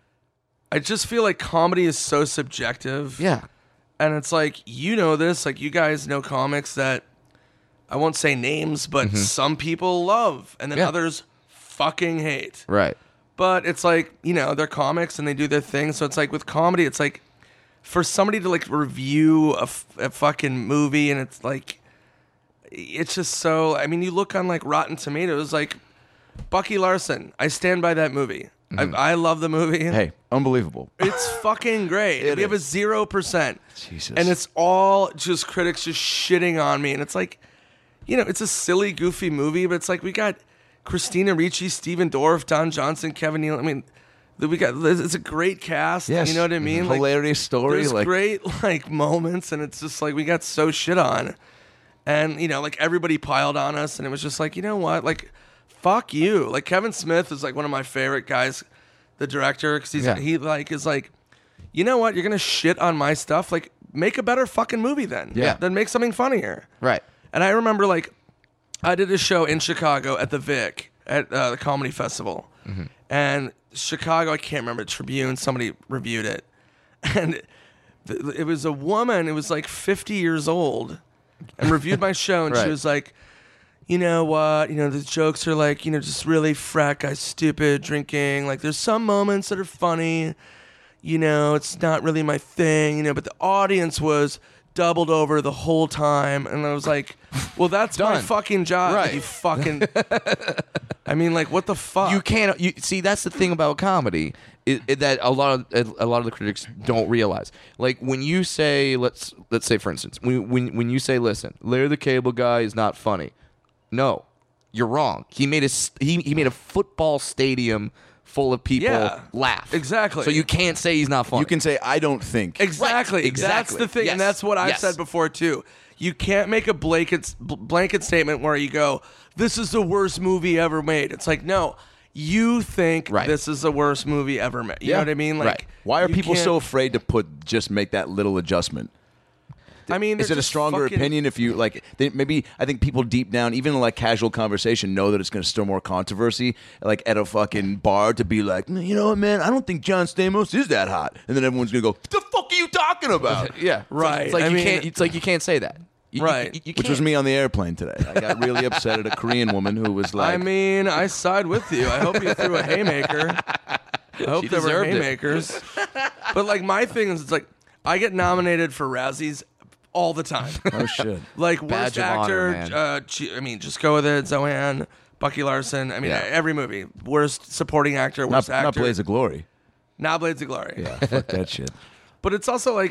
I just feel like comedy is so subjective. Yeah. And it's like, this, like, you guys know comics that... I won't say names, but some people love, and then Yeah. others fucking hate. Right. But it's like, they're comics, and they do their thing. So it's like, with comedy, it's like... For somebody to, like, review a fucking movie, and it's like... It's just so... I mean, you look on, like, Rotten Tomatoes, like... Bucky Larson. I stand by that movie. I love the movie. hey, unbelievable. It's fucking great. We have a 0%. Jesus. And it's all just critics just shitting on me. And it's like, it's a silly, goofy movie, but it's like we got Christina Ricci, Steven Dorff, Don Johnson, Kevin Nealon. I mean, it's a great cast. Yes. You know what I mean? Hilarious story. There's Like, great like moments, and it's just like we got so shit on. And, like everybody piled on us, and it was just like, you know what? Like, fuck you. Like Kevin Smith is like one of my favorite guys, the director, because he is like, you know what? You're gonna shit on my stuff. Like, make a better fucking movie then. Yeah. Then make something funnier. Right. And I remember, like, I did a show in Chicago at the Vic at the Comedy Festival, and Chicago, I can't remember, Tribune, somebody reviewed it, and it was a woman. It was like 50 years old, and reviewed my show, and Right. she was like, you know what? You know, the jokes are like, you know, just really frat guy, stupid, drinking. Like, there's some moments that are funny. You know, it's not really my thing, you know, but the audience was doubled over the whole time. And I was like, well, that's my Done. fucking job. Right. You fucking. I mean, like, what the fuck? You can't. You see, that's the thing about comedy that a lot of the critics don't realize. Like when you say, let's say for instance, when you say, listen, Larry the Cable Guy is not funny. No, you're wrong. He made a football stadium full of people Yeah, laugh. exactly. So you can't say he's not funny. You can say, I don't think. Exactly. Right, exactly. That's the thing, Yes. and that's what I've Yes. said before too. You can't make a blanket statement where you go, "This is the worst movie ever made." It's like, no, you think Right. this is the worst movie ever made. You know what I mean? Like, Right. Why are you people can't- so afraid to just make that little adjustment? I mean, Is they're it a just stronger fucking- opinion if you like? Maybe I think people deep down, even in like casual conversation, know that it's going to stir more controversy. Like at a fucking bar, to be like, you know what, man? I don't think John Stamos is that hot, and then everyone's going to go, "What the fuck are you talking about?" yeah, Right. It's like I you mean- can't. It's like you can't say that. Right. You Which was can't. me on the airplane today. I got really upset at a Korean woman who was like, I mean, I side with you. I hope you threw a haymaker. I hope She there were deserved it. haymakers. But like my thing is, it's like I get nominated for Razzies all the time. "Oh shit." Like Badge worst of honor, actor. man. I mean, just go with it. Zoanne, Bucky Larson. I mean, Yeah. every movie. Worst supporting actor. Worst Not actor. Blaze of Glory. Not Blades of Glory. Yeah, fuck that shit. But it's also like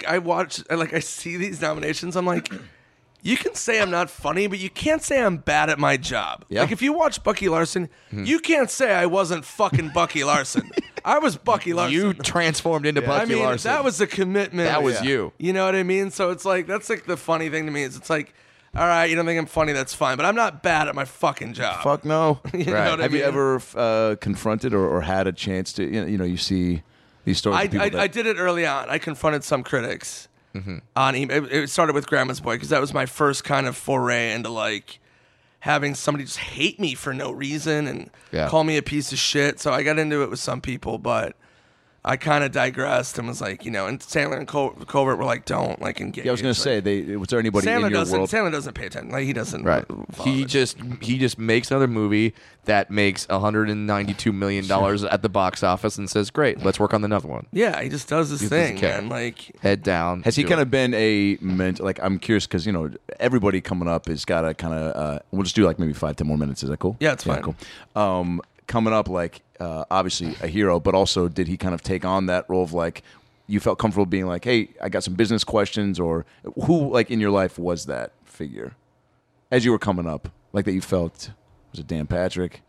I see these nominations. I'm like, you can say I'm not funny, but you can't say I'm bad at my job. Yeah. Like if you watch Bucky Larson, you can't say I wasn't fucking Bucky Larson. I was Bucky Larson. You transformed into I Bucky mean, Larson. that was a commitment. That was you. You know what I mean? So it's like that's like the funny thing to me is it's like, all right, you don't think I'm funny, that's fine, but I'm not bad at my fucking job. Fuck no. You know Right. what I Have you mean? ever confronted or had a chance to? You see these stories. of people that- I did it early on. I confronted some critics on email. It started with Grandma's Boy because that was my first kind of foray into like having somebody just hate me for no reason and Yeah. call me a piece of shit. So I got into it with some people, but I kind of digressed and was like, you know, and Sandler and Colbert were like, don't like engage. Yeah, I was going to Like, say, was there anybody Sandler in your doesn't. world? Sandler doesn't pay attention. Like he doesn't. Right. follow He it. just makes another movie that makes $192 million at the box office and says, "Great, let's work on another one." Yeah, he just does his He doesn't thing, care. man. Like Head down. Has he do kind it. of been a like? I'm curious because everybody coming up has got to kind of. We'll just do like maybe 5-10 more minutes. Is that cool? Yeah, it's fine. Cool. Coming up, like obviously a hero, but also did he kind of take on that role of like you felt comfortable being like, hey, I got some business questions, or who like in your life was that figure as you were coming up, like that you felt was it Dan Patrick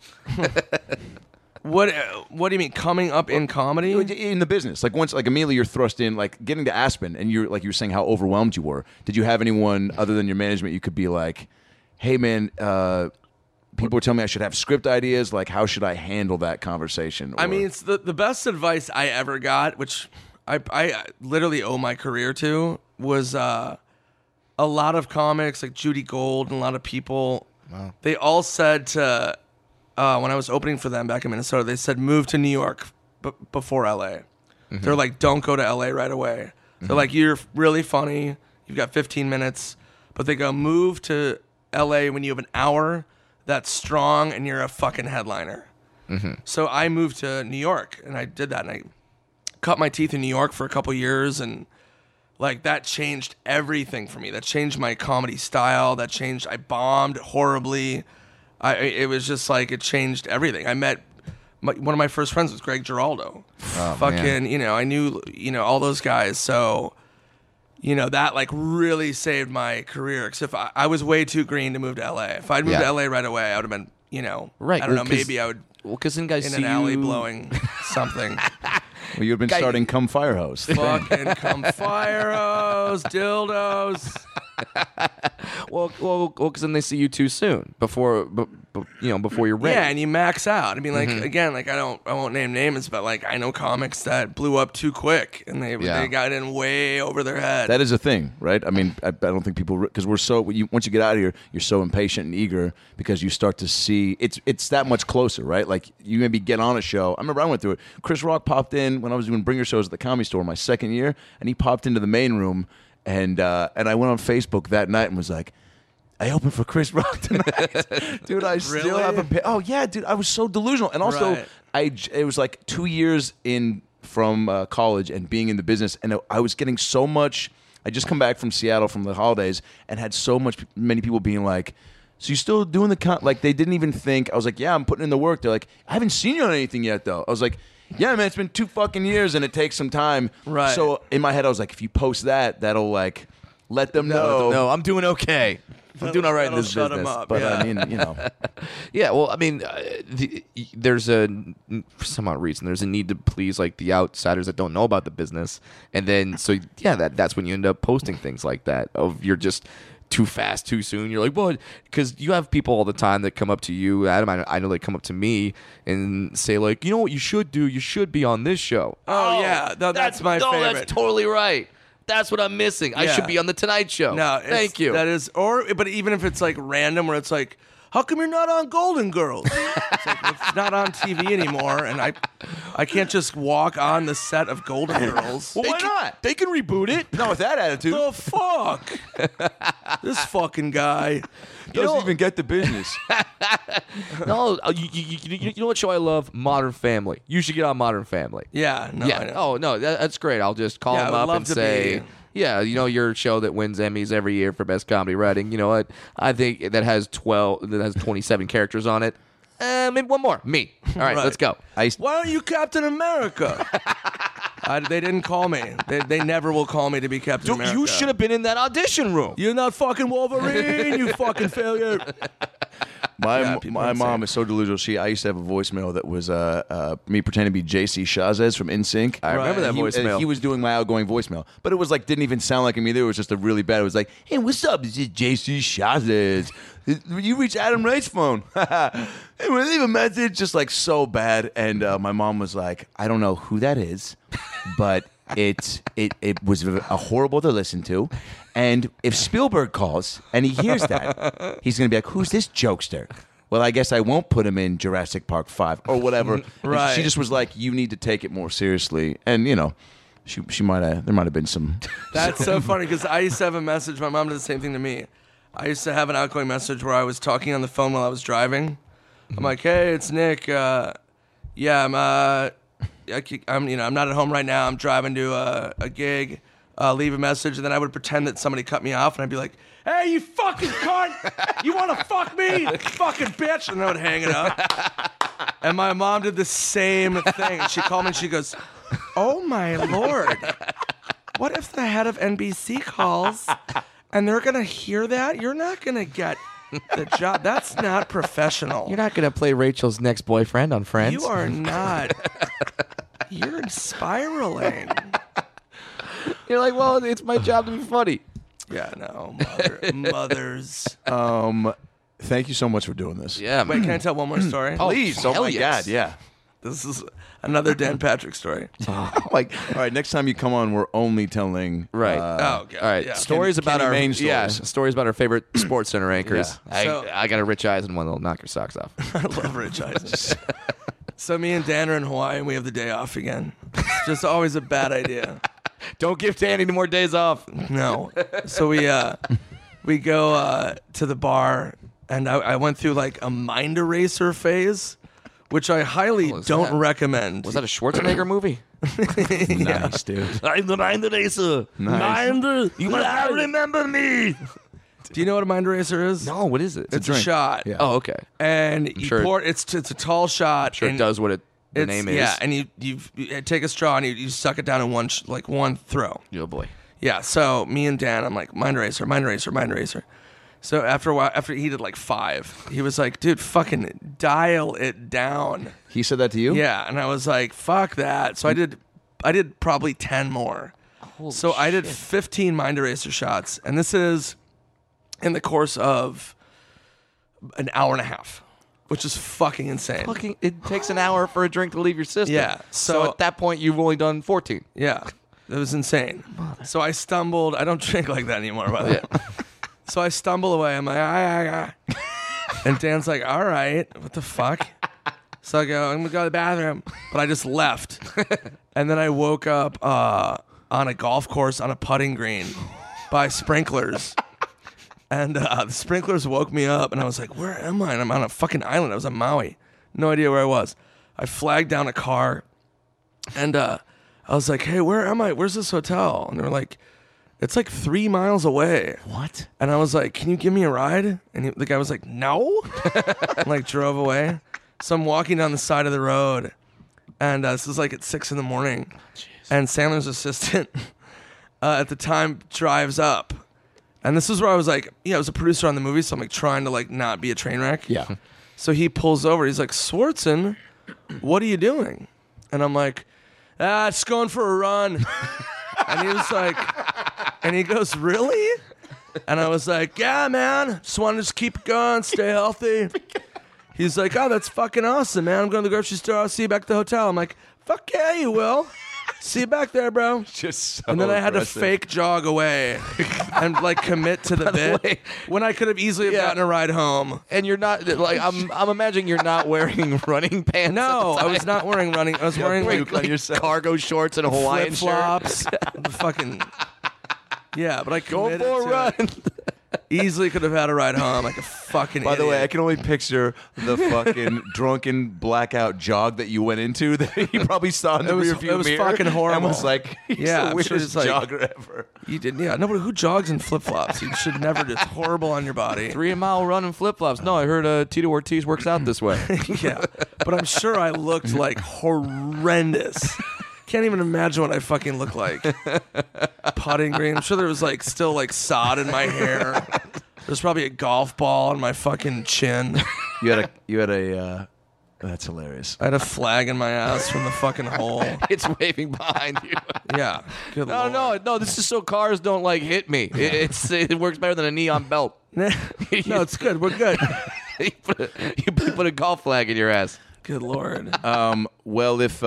what do you mean coming up in comedy? in the business? Like once, like immediately you're thrust in, like getting to Aspen, and you're like you were saying how overwhelmed you were. Did you have anyone other than your management you could be like, hey man, people were telling me I should have script ideas. Like, how should I handle that conversation? I Or- mean, it's the best advice I ever got, which I literally owe my career to, was a lot of comics like Judy Gold and a lot of people. Wow. They all said to when I was opening for them back in Minnesota, they said move to New York before LA. They're like, don't go to LA right away. They're like, you're really funny. You've got 15 minutes, but they go move to LA when you have an hour that's strong and you're a fucking headliner. So I moved to New York and I did that and I cut my teeth in New York for a couple years and like that changed everything for me. That changed my comedy style. I bombed horribly. It was just like it changed everything. I met one of my first friends was Greg Giraldo. man. I knew all those guys. So that like really saved my career. Because if I was way too green to move to LA. If I'd moved Yeah. to LA right away, I would have been Right. I don't well, know. 'cause- Maybe I would Well, because then guys in see an alley you- blowing something. well, you've been Guy- starting Come Firehouse. Fucking come fire hose, dildos. Well, because then they see you too soon before you're ready. Yeah, and you max out. I mean, like again, like I won't name names, but like I know comics that blew up too quick, and they got in way over their head. That is a thing, right? I mean, I don't think people, because we're so, once you get out of here, you're so impatient and eager because you start to see it's that much closer, right? Like you maybe get on a show. I remember I went through it. Chris Rock popped in when I was doing bringer shows at the Comedy Store my second year, and he popped into the main room, and I went on Facebook that night and was like, I opened for Chris Rock tonight. Dude, I still have oh yeah, dude, I was so delusional. And also, it was like 2 years in from college and being in the business, and I was getting so much. I just come back from Seattle from the holidays and had many people being like, so you still doing like they didn't even think. I was like, yeah, I'm putting in the work. They're like, I haven't seen you on anything yet though. I was like, yeah, man, it's been 2 fucking years and it takes some time. Right. So in my head, I was like, if you post that, that'll like let them know. No, I'm doing okay. I'm doing all right in this shut 'em business. up, But yeah. I mean, you know. Yeah, well, I mean, there's for some odd reason, there's a need to please like the outsiders that don't know about the business, and then that's when you end up posting things like that. Of you're just too fast, too soon. You're like, well, because you have people all the time that come up to you, Adam. I know they come up to me and say like, you know what you should do? You should be on this show. Oh, yeah, that's my favorite. That's totally right. That's what I'm missing. I should be on the Tonight Show. No, thank you. That is, but even if it's like random, where it's like, how come you're not on Golden Girls? It's like, it's not on TV anymore, and I can't just walk on the set of Golden Girls. Well, why not? They can reboot it. Not with that attitude. The fuck? This fucking guy. Doesn't even get the business. No, you know what show I love? Modern Family. You should get on Modern Family. Yeah. No, I Yeah. know. Oh no, that's great. I'll just call Yeah, I him would up love and to say, be. yeah, you know your show that wins Emmys every year for best comedy writing. You know what? I think that has 27 characters on it. Maybe one more. Me. All right, Right. let's go. Why aren't you Captain America? They didn't call me. They never will call me to be Captain America. You should have been in that audition room. You're not fucking Wolverine, you fucking failure. My people are mom is so delusional. I used to have a voicemail that was me pretending to be JC Chazes from NSYNC. I remember that voicemail. He was doing my outgoing voicemail, but it was like didn't even sound like him either. It was just a really bad. It was like, hey, what's up? This is JC Chazes. You reach Adam Wright's phone. Hey, want to leave a message? Just like so bad. And my mom was like, I don't know who that is, but it was horrible to listen to. And if Spielberg calls and he hears that, he's going to be like, who's this jokester? Well, I guess I won't put him in Jurassic Park 5 or whatever. Right. And she just was like, you need to take it more seriously. And, you know, there might have been some. That's so funny because I used to have a message. My mom did the same thing to me. I used to have an outgoing message where I was talking on the phone while I was driving. I'm like, hey, it's Nick. I'm not at home right now. I'm driving to a gig. Leave a message, and then I would pretend that somebody cut me off, and I'd be like, hey, you fucking cunt! You want to fuck me? Fucking bitch! And I would hang it up. And my mom did the same thing. She called me, and she goes, oh, my Lord. What if the head of NBC calls, and they're going to hear that? You're not going to get the job. That's not professional. You're not going to play Rachel's next boyfriend on Friends. You are not. You're spiraling. You're like, well, it's my job to be funny. Yeah, no. Mothers. Thank you so much for doing this. Yeah, Wait, can I tell one more story? Please. Oh, hell my yes. God. Yeah. This is another Dan Patrick story. Like, all right, next time you come on, we're only telling. Right. Oh, God. All right, Yeah. stories about Kenny our Mayne stories. stories about our favorite Sports Center anchors. Yeah. So- I got a Rich Eisen one that'll knock your socks off. I love Rich Eisen. So me and Dan are in Hawaii, and we have the day off again. It's just always a bad idea. Don't give Danny any more days off. No. So we go to the bar, and I went through like a mind eraser phase, which I highly was don't that? recommend. Was that a Schwarzenegger movie? Nice, dude. I'm the mind eraser. Nice. You must remember me. Do you know what a mind eraser is? No, what is it? It's a drink. shot. Yeah. Oh, okay. And you sure- pour it's a tall shot. Sure, it and does what the it's- name is. Yeah, and you take a straw and you suck it down in one throw. Oh boy. Yeah. So me and Dan, I'm like mind eraser, mind eraser, mind eraser. So after a while, after he did like 5, he was like, "Dude, fucking dial it down." He said that to you? Yeah, and I was like, "Fuck that." So I did probably 10 more. So I did 15 mind eraser shots, and this is in the course of an hour and a half, which is fucking insane. It takes an hour for a drink to leave your system. Yeah, So so- at that point, you've only done 14. Yeah, it was insane. So I stumbled. I don't drink like that anymore, by the way. So I stumble away. I'm like, and Dan's like, all right, what the fuck? So I go, I'm gonna go to the bathroom, but I just left, and then I woke up on a golf course on a putting green by sprinklers, and the sprinklers woke me up, and I was like, where am I? And I'm on a fucking island. I was on Maui, no idea where I was. I flagged down a car, and I was like, hey, where am I? Where's this hotel? And they were like, it's like 3 miles away. What? And I was like, can you give me a ride? And the guy was like, no. And like drove away. So I'm walking down the side of the road, and this is like at 6 a.m. And Sandler's assistant at the time drives up. And this is where I was like, I was a producer on the movie, so I'm like trying to like not be a train wreck. Yeah. So he pulls over. He's like, Swartzen, what are you doing? And I'm like, just going for a run. And he was like, and he goes, really? And I was like, yeah, man. Just want to just keep going, stay healthy. He's like, oh, that's fucking awesome, man. I'm going to the grocery store. I'll see you back at the hotel. I'm like, fuck yeah, you will. See you back there, bro. Just so And then I had to aggressive. fake jog away and like commit to the bit way- when I could have easily have gotten a ride home. And you're not like I'm imagining you're not wearing running pants. No, at the I was time. not wearing running. I was wearing puke like on yourself. cargo shorts and a Hawaiian flip shirt. flops. Fucking yeah, but I Go committed for a to run. it. Easily could have had a ride home like a fucking By the way, I idiot. can only picture the fucking drunken blackout jog that you went into that you probably saw in the It was- rearview it was mirror. fucking horrible. And was like, he's Yeah, the I'm sure weirdest it's like- jogger ever. You did, yeah. Nobody who jogs in flip flops. You should never do. It's horrible on your body. 3 mile run in flip flops. No, I heard Tito Ortiz works out this way. Yeah, but I'm sure I looked like horrendous. Can't even imagine what I fucking look like. Putting green. I'm sure there was like still like sod in my hair. There's probably a golf ball on my fucking chin. You had a. That's hilarious. I had a flag in my ass from the fucking hole. It's waving behind you. Yeah. Good No, Lord. no. This is so cars don't like hit me. It works better than a neon belt. No, it's good. We're good. You put a golf flag in your ass. Good Lord. Well, if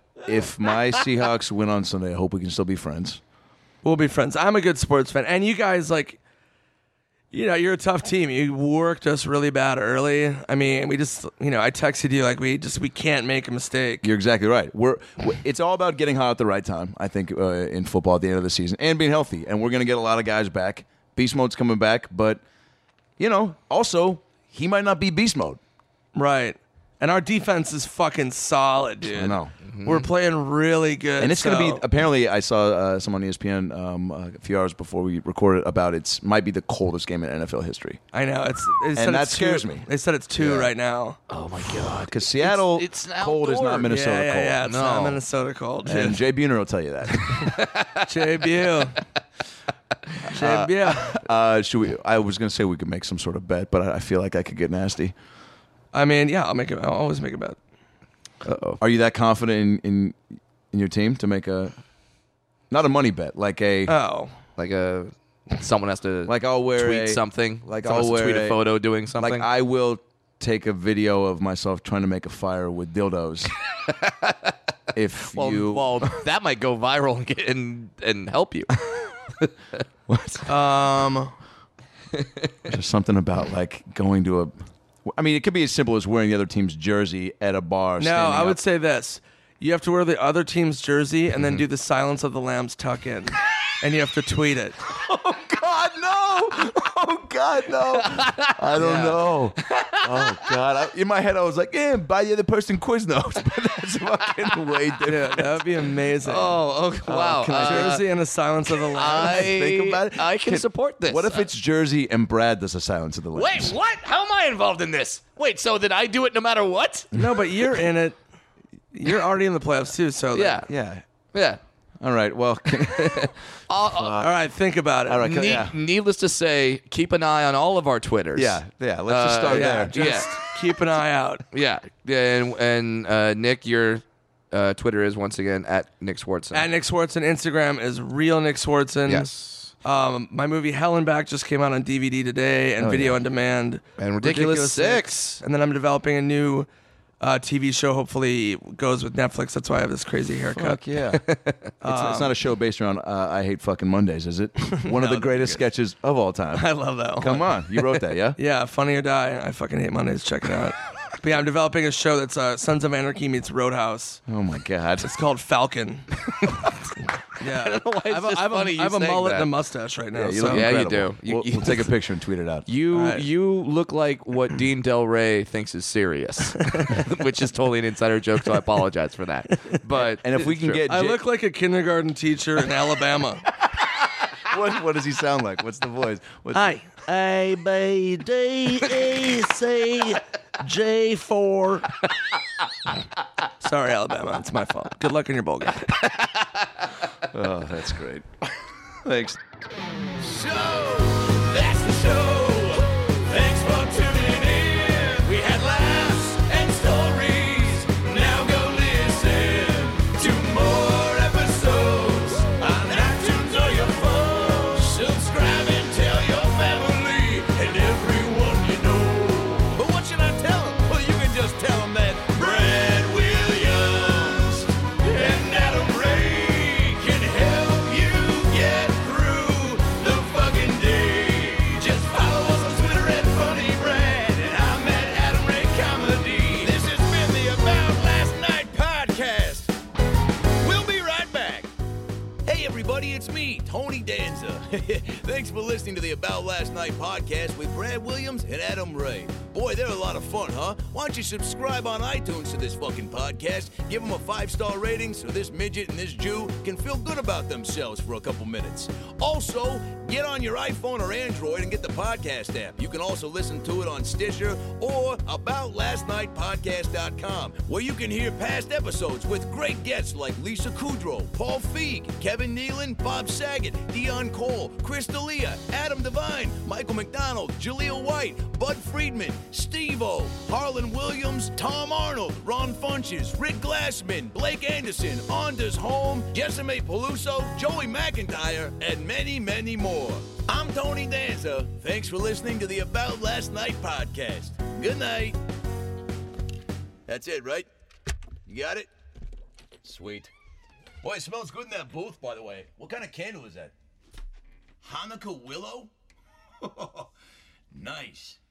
my Seahawks win on Sunday, I hope we can still be friends. We'll be friends. I'm a good sports fan. And you guys, like, you're a tough team. You worked us really bad early. I mean, we just, I texted you, like, we can't make a mistake. You're exactly right. It's all about getting hot at the right time, I think, in football at the end of the season, and being healthy. And we're going to get a lot of guys back. Beast Mode's coming back, but, also, he might not be Beast Mode. Right. And our defense is fucking solid, dude. I know. We're playing really good. And it's going to be, apparently, I saw someone on ESPN a few hours before we recorded about it might be the coldest game in NFL history. I know. They said that it's scares 2. me. They said it's 2 right now. Oh my god. Because Seattle It's cold is not outdoors. Minnesota yeah, cold. yeah. It's No. not Minnesota cold. And Jay Buhner will tell you that. Jay Bew. Jay Bew. Should we? I was going to say we could make some sort of bet, but I feel like I could get nasty. I mean, yeah, I'll always make a bet. Uh-oh. Are you that confident in your team to make not a money bet, like a Oh. Like someone has to I'll wear tweet something. like Someone I'll has to wear tweet a photo doing something. like I will take a video of myself trying to make a fire with dildos. If well, that might go viral and help you. there's something about like going to a. I mean, it could be as simple as wearing the other team's jersey at a bar. No, I would say this. You have to wear the other team's jersey and then do the Silence of the Lambs tuck in. And you have to tweet it. Oh God, no! Oh God, no! I don't know. Oh God! In my head, I was like, "Yeah, buy the other person Quiznos," but that's fucking way Yeah, different. that would be amazing. Oh, wow. can I Jersey and a Silence of the Lambs. I think about it. I can support this. What if it's Jersey and Brad does a Silence of the Wait, Lambs? what? How am I involved in this? Wait, so did I do it no matter what? No, but you're in it. You're already in the playoffs too, so Yeah. Yeah. Yeah. All right. Well, all right, think about it. all right. Yeah. Needless to say, keep an eye on all of our Twitters. Yeah. Yeah. Let's just start Yeah, there. just keep an eye out. Yeah. And Nick, your Twitter is once again at Nick Swartzen. At Nick Swartzen, Instagram is real Nick Swartzen. Yes. My movie Hell and Back just came out on DVD today and video on demand. And Ridiculous Six. And then I'm developing a new TV show. Hopefully goes with Netflix. That's why I have this crazy haircut. Fuck yeah. It's not a show based around I Hate Fucking Mondays, is it? One of the greatest sketches of all time. I love that one. Come on. You wrote that, yeah? Yeah, Funny or Die. I fucking hate Mondays. Check it out. But yeah, I'm developing a show that's Sons of Anarchy meets Roadhouse. Oh, my God. It's called Falcon. Yeah. I don't know why it's just funny you I have a saying mullet that. and a mustache right now. Yeah, you so. look Yeah, you incredible. do. We'll take a picture and tweet it out. You look like what Dean Del Rey thinks is serious, which is totally an insider joke, so I apologize for that. But And if we it's can true. get I look like a kindergarten teacher in Alabama. what does he sound like? What's the voice? Hi. A, B, D, E, C, J4. Sorry, Alabama. It's my fault. Good luck in your bowl game. Oh, that's great. Thanks. So, that's the show. Thanks for tuning in. We had laughs and stories. Now go listen to more episodes on iTunes or your phone. Subscribe and tell your family and everyone you know. But what should I tell them? Well, you can just tell them that Brad Williams and Adam Ray can help you get through the fucking day. Just follow us on Twitter at Funny Brad, and I'm at Adam Ray Comedy. This has been the About Last Night podcast. We'll be right back. Hey everybody, it's me, Tony Danza. Thanks for listening to the About Last Night podcast with Brad Williams and Adam Ray. Boy, they're a lot of fun, huh? Why don't you subscribe on iTunes to this fucking podcast? Give them a 5-star rating so this midget and this Jew can feel good about themselves for a couple minutes. Also, get on your iPhone or Android and get the podcast app. You can also listen to it on Stitcher or AboutLastNightPodcast.com, where you can hear past episodes with great guests like Lisa Kudrow, Paul Feig, Kevin Nealon, Bob Saget, Dion Cole, Chris D'Elia, Adam Devine, Michael McDonald, Jaleel White, Bud Friedman, Steve-O, Harlan Williams, Tom Arnold, Ron Funches, Rick Glassman, Blake Anderson, Anders Holm, Jessime Peluso, Joey McIntyre, and many, many more. I'm Tony Danza. Thanks for listening to the About Last Night podcast. Good night. That's it, right? You got it? Sweet. Boy, it smells good in that booth, by the way. What kind of candle is that? Hanukkah willow? Nice.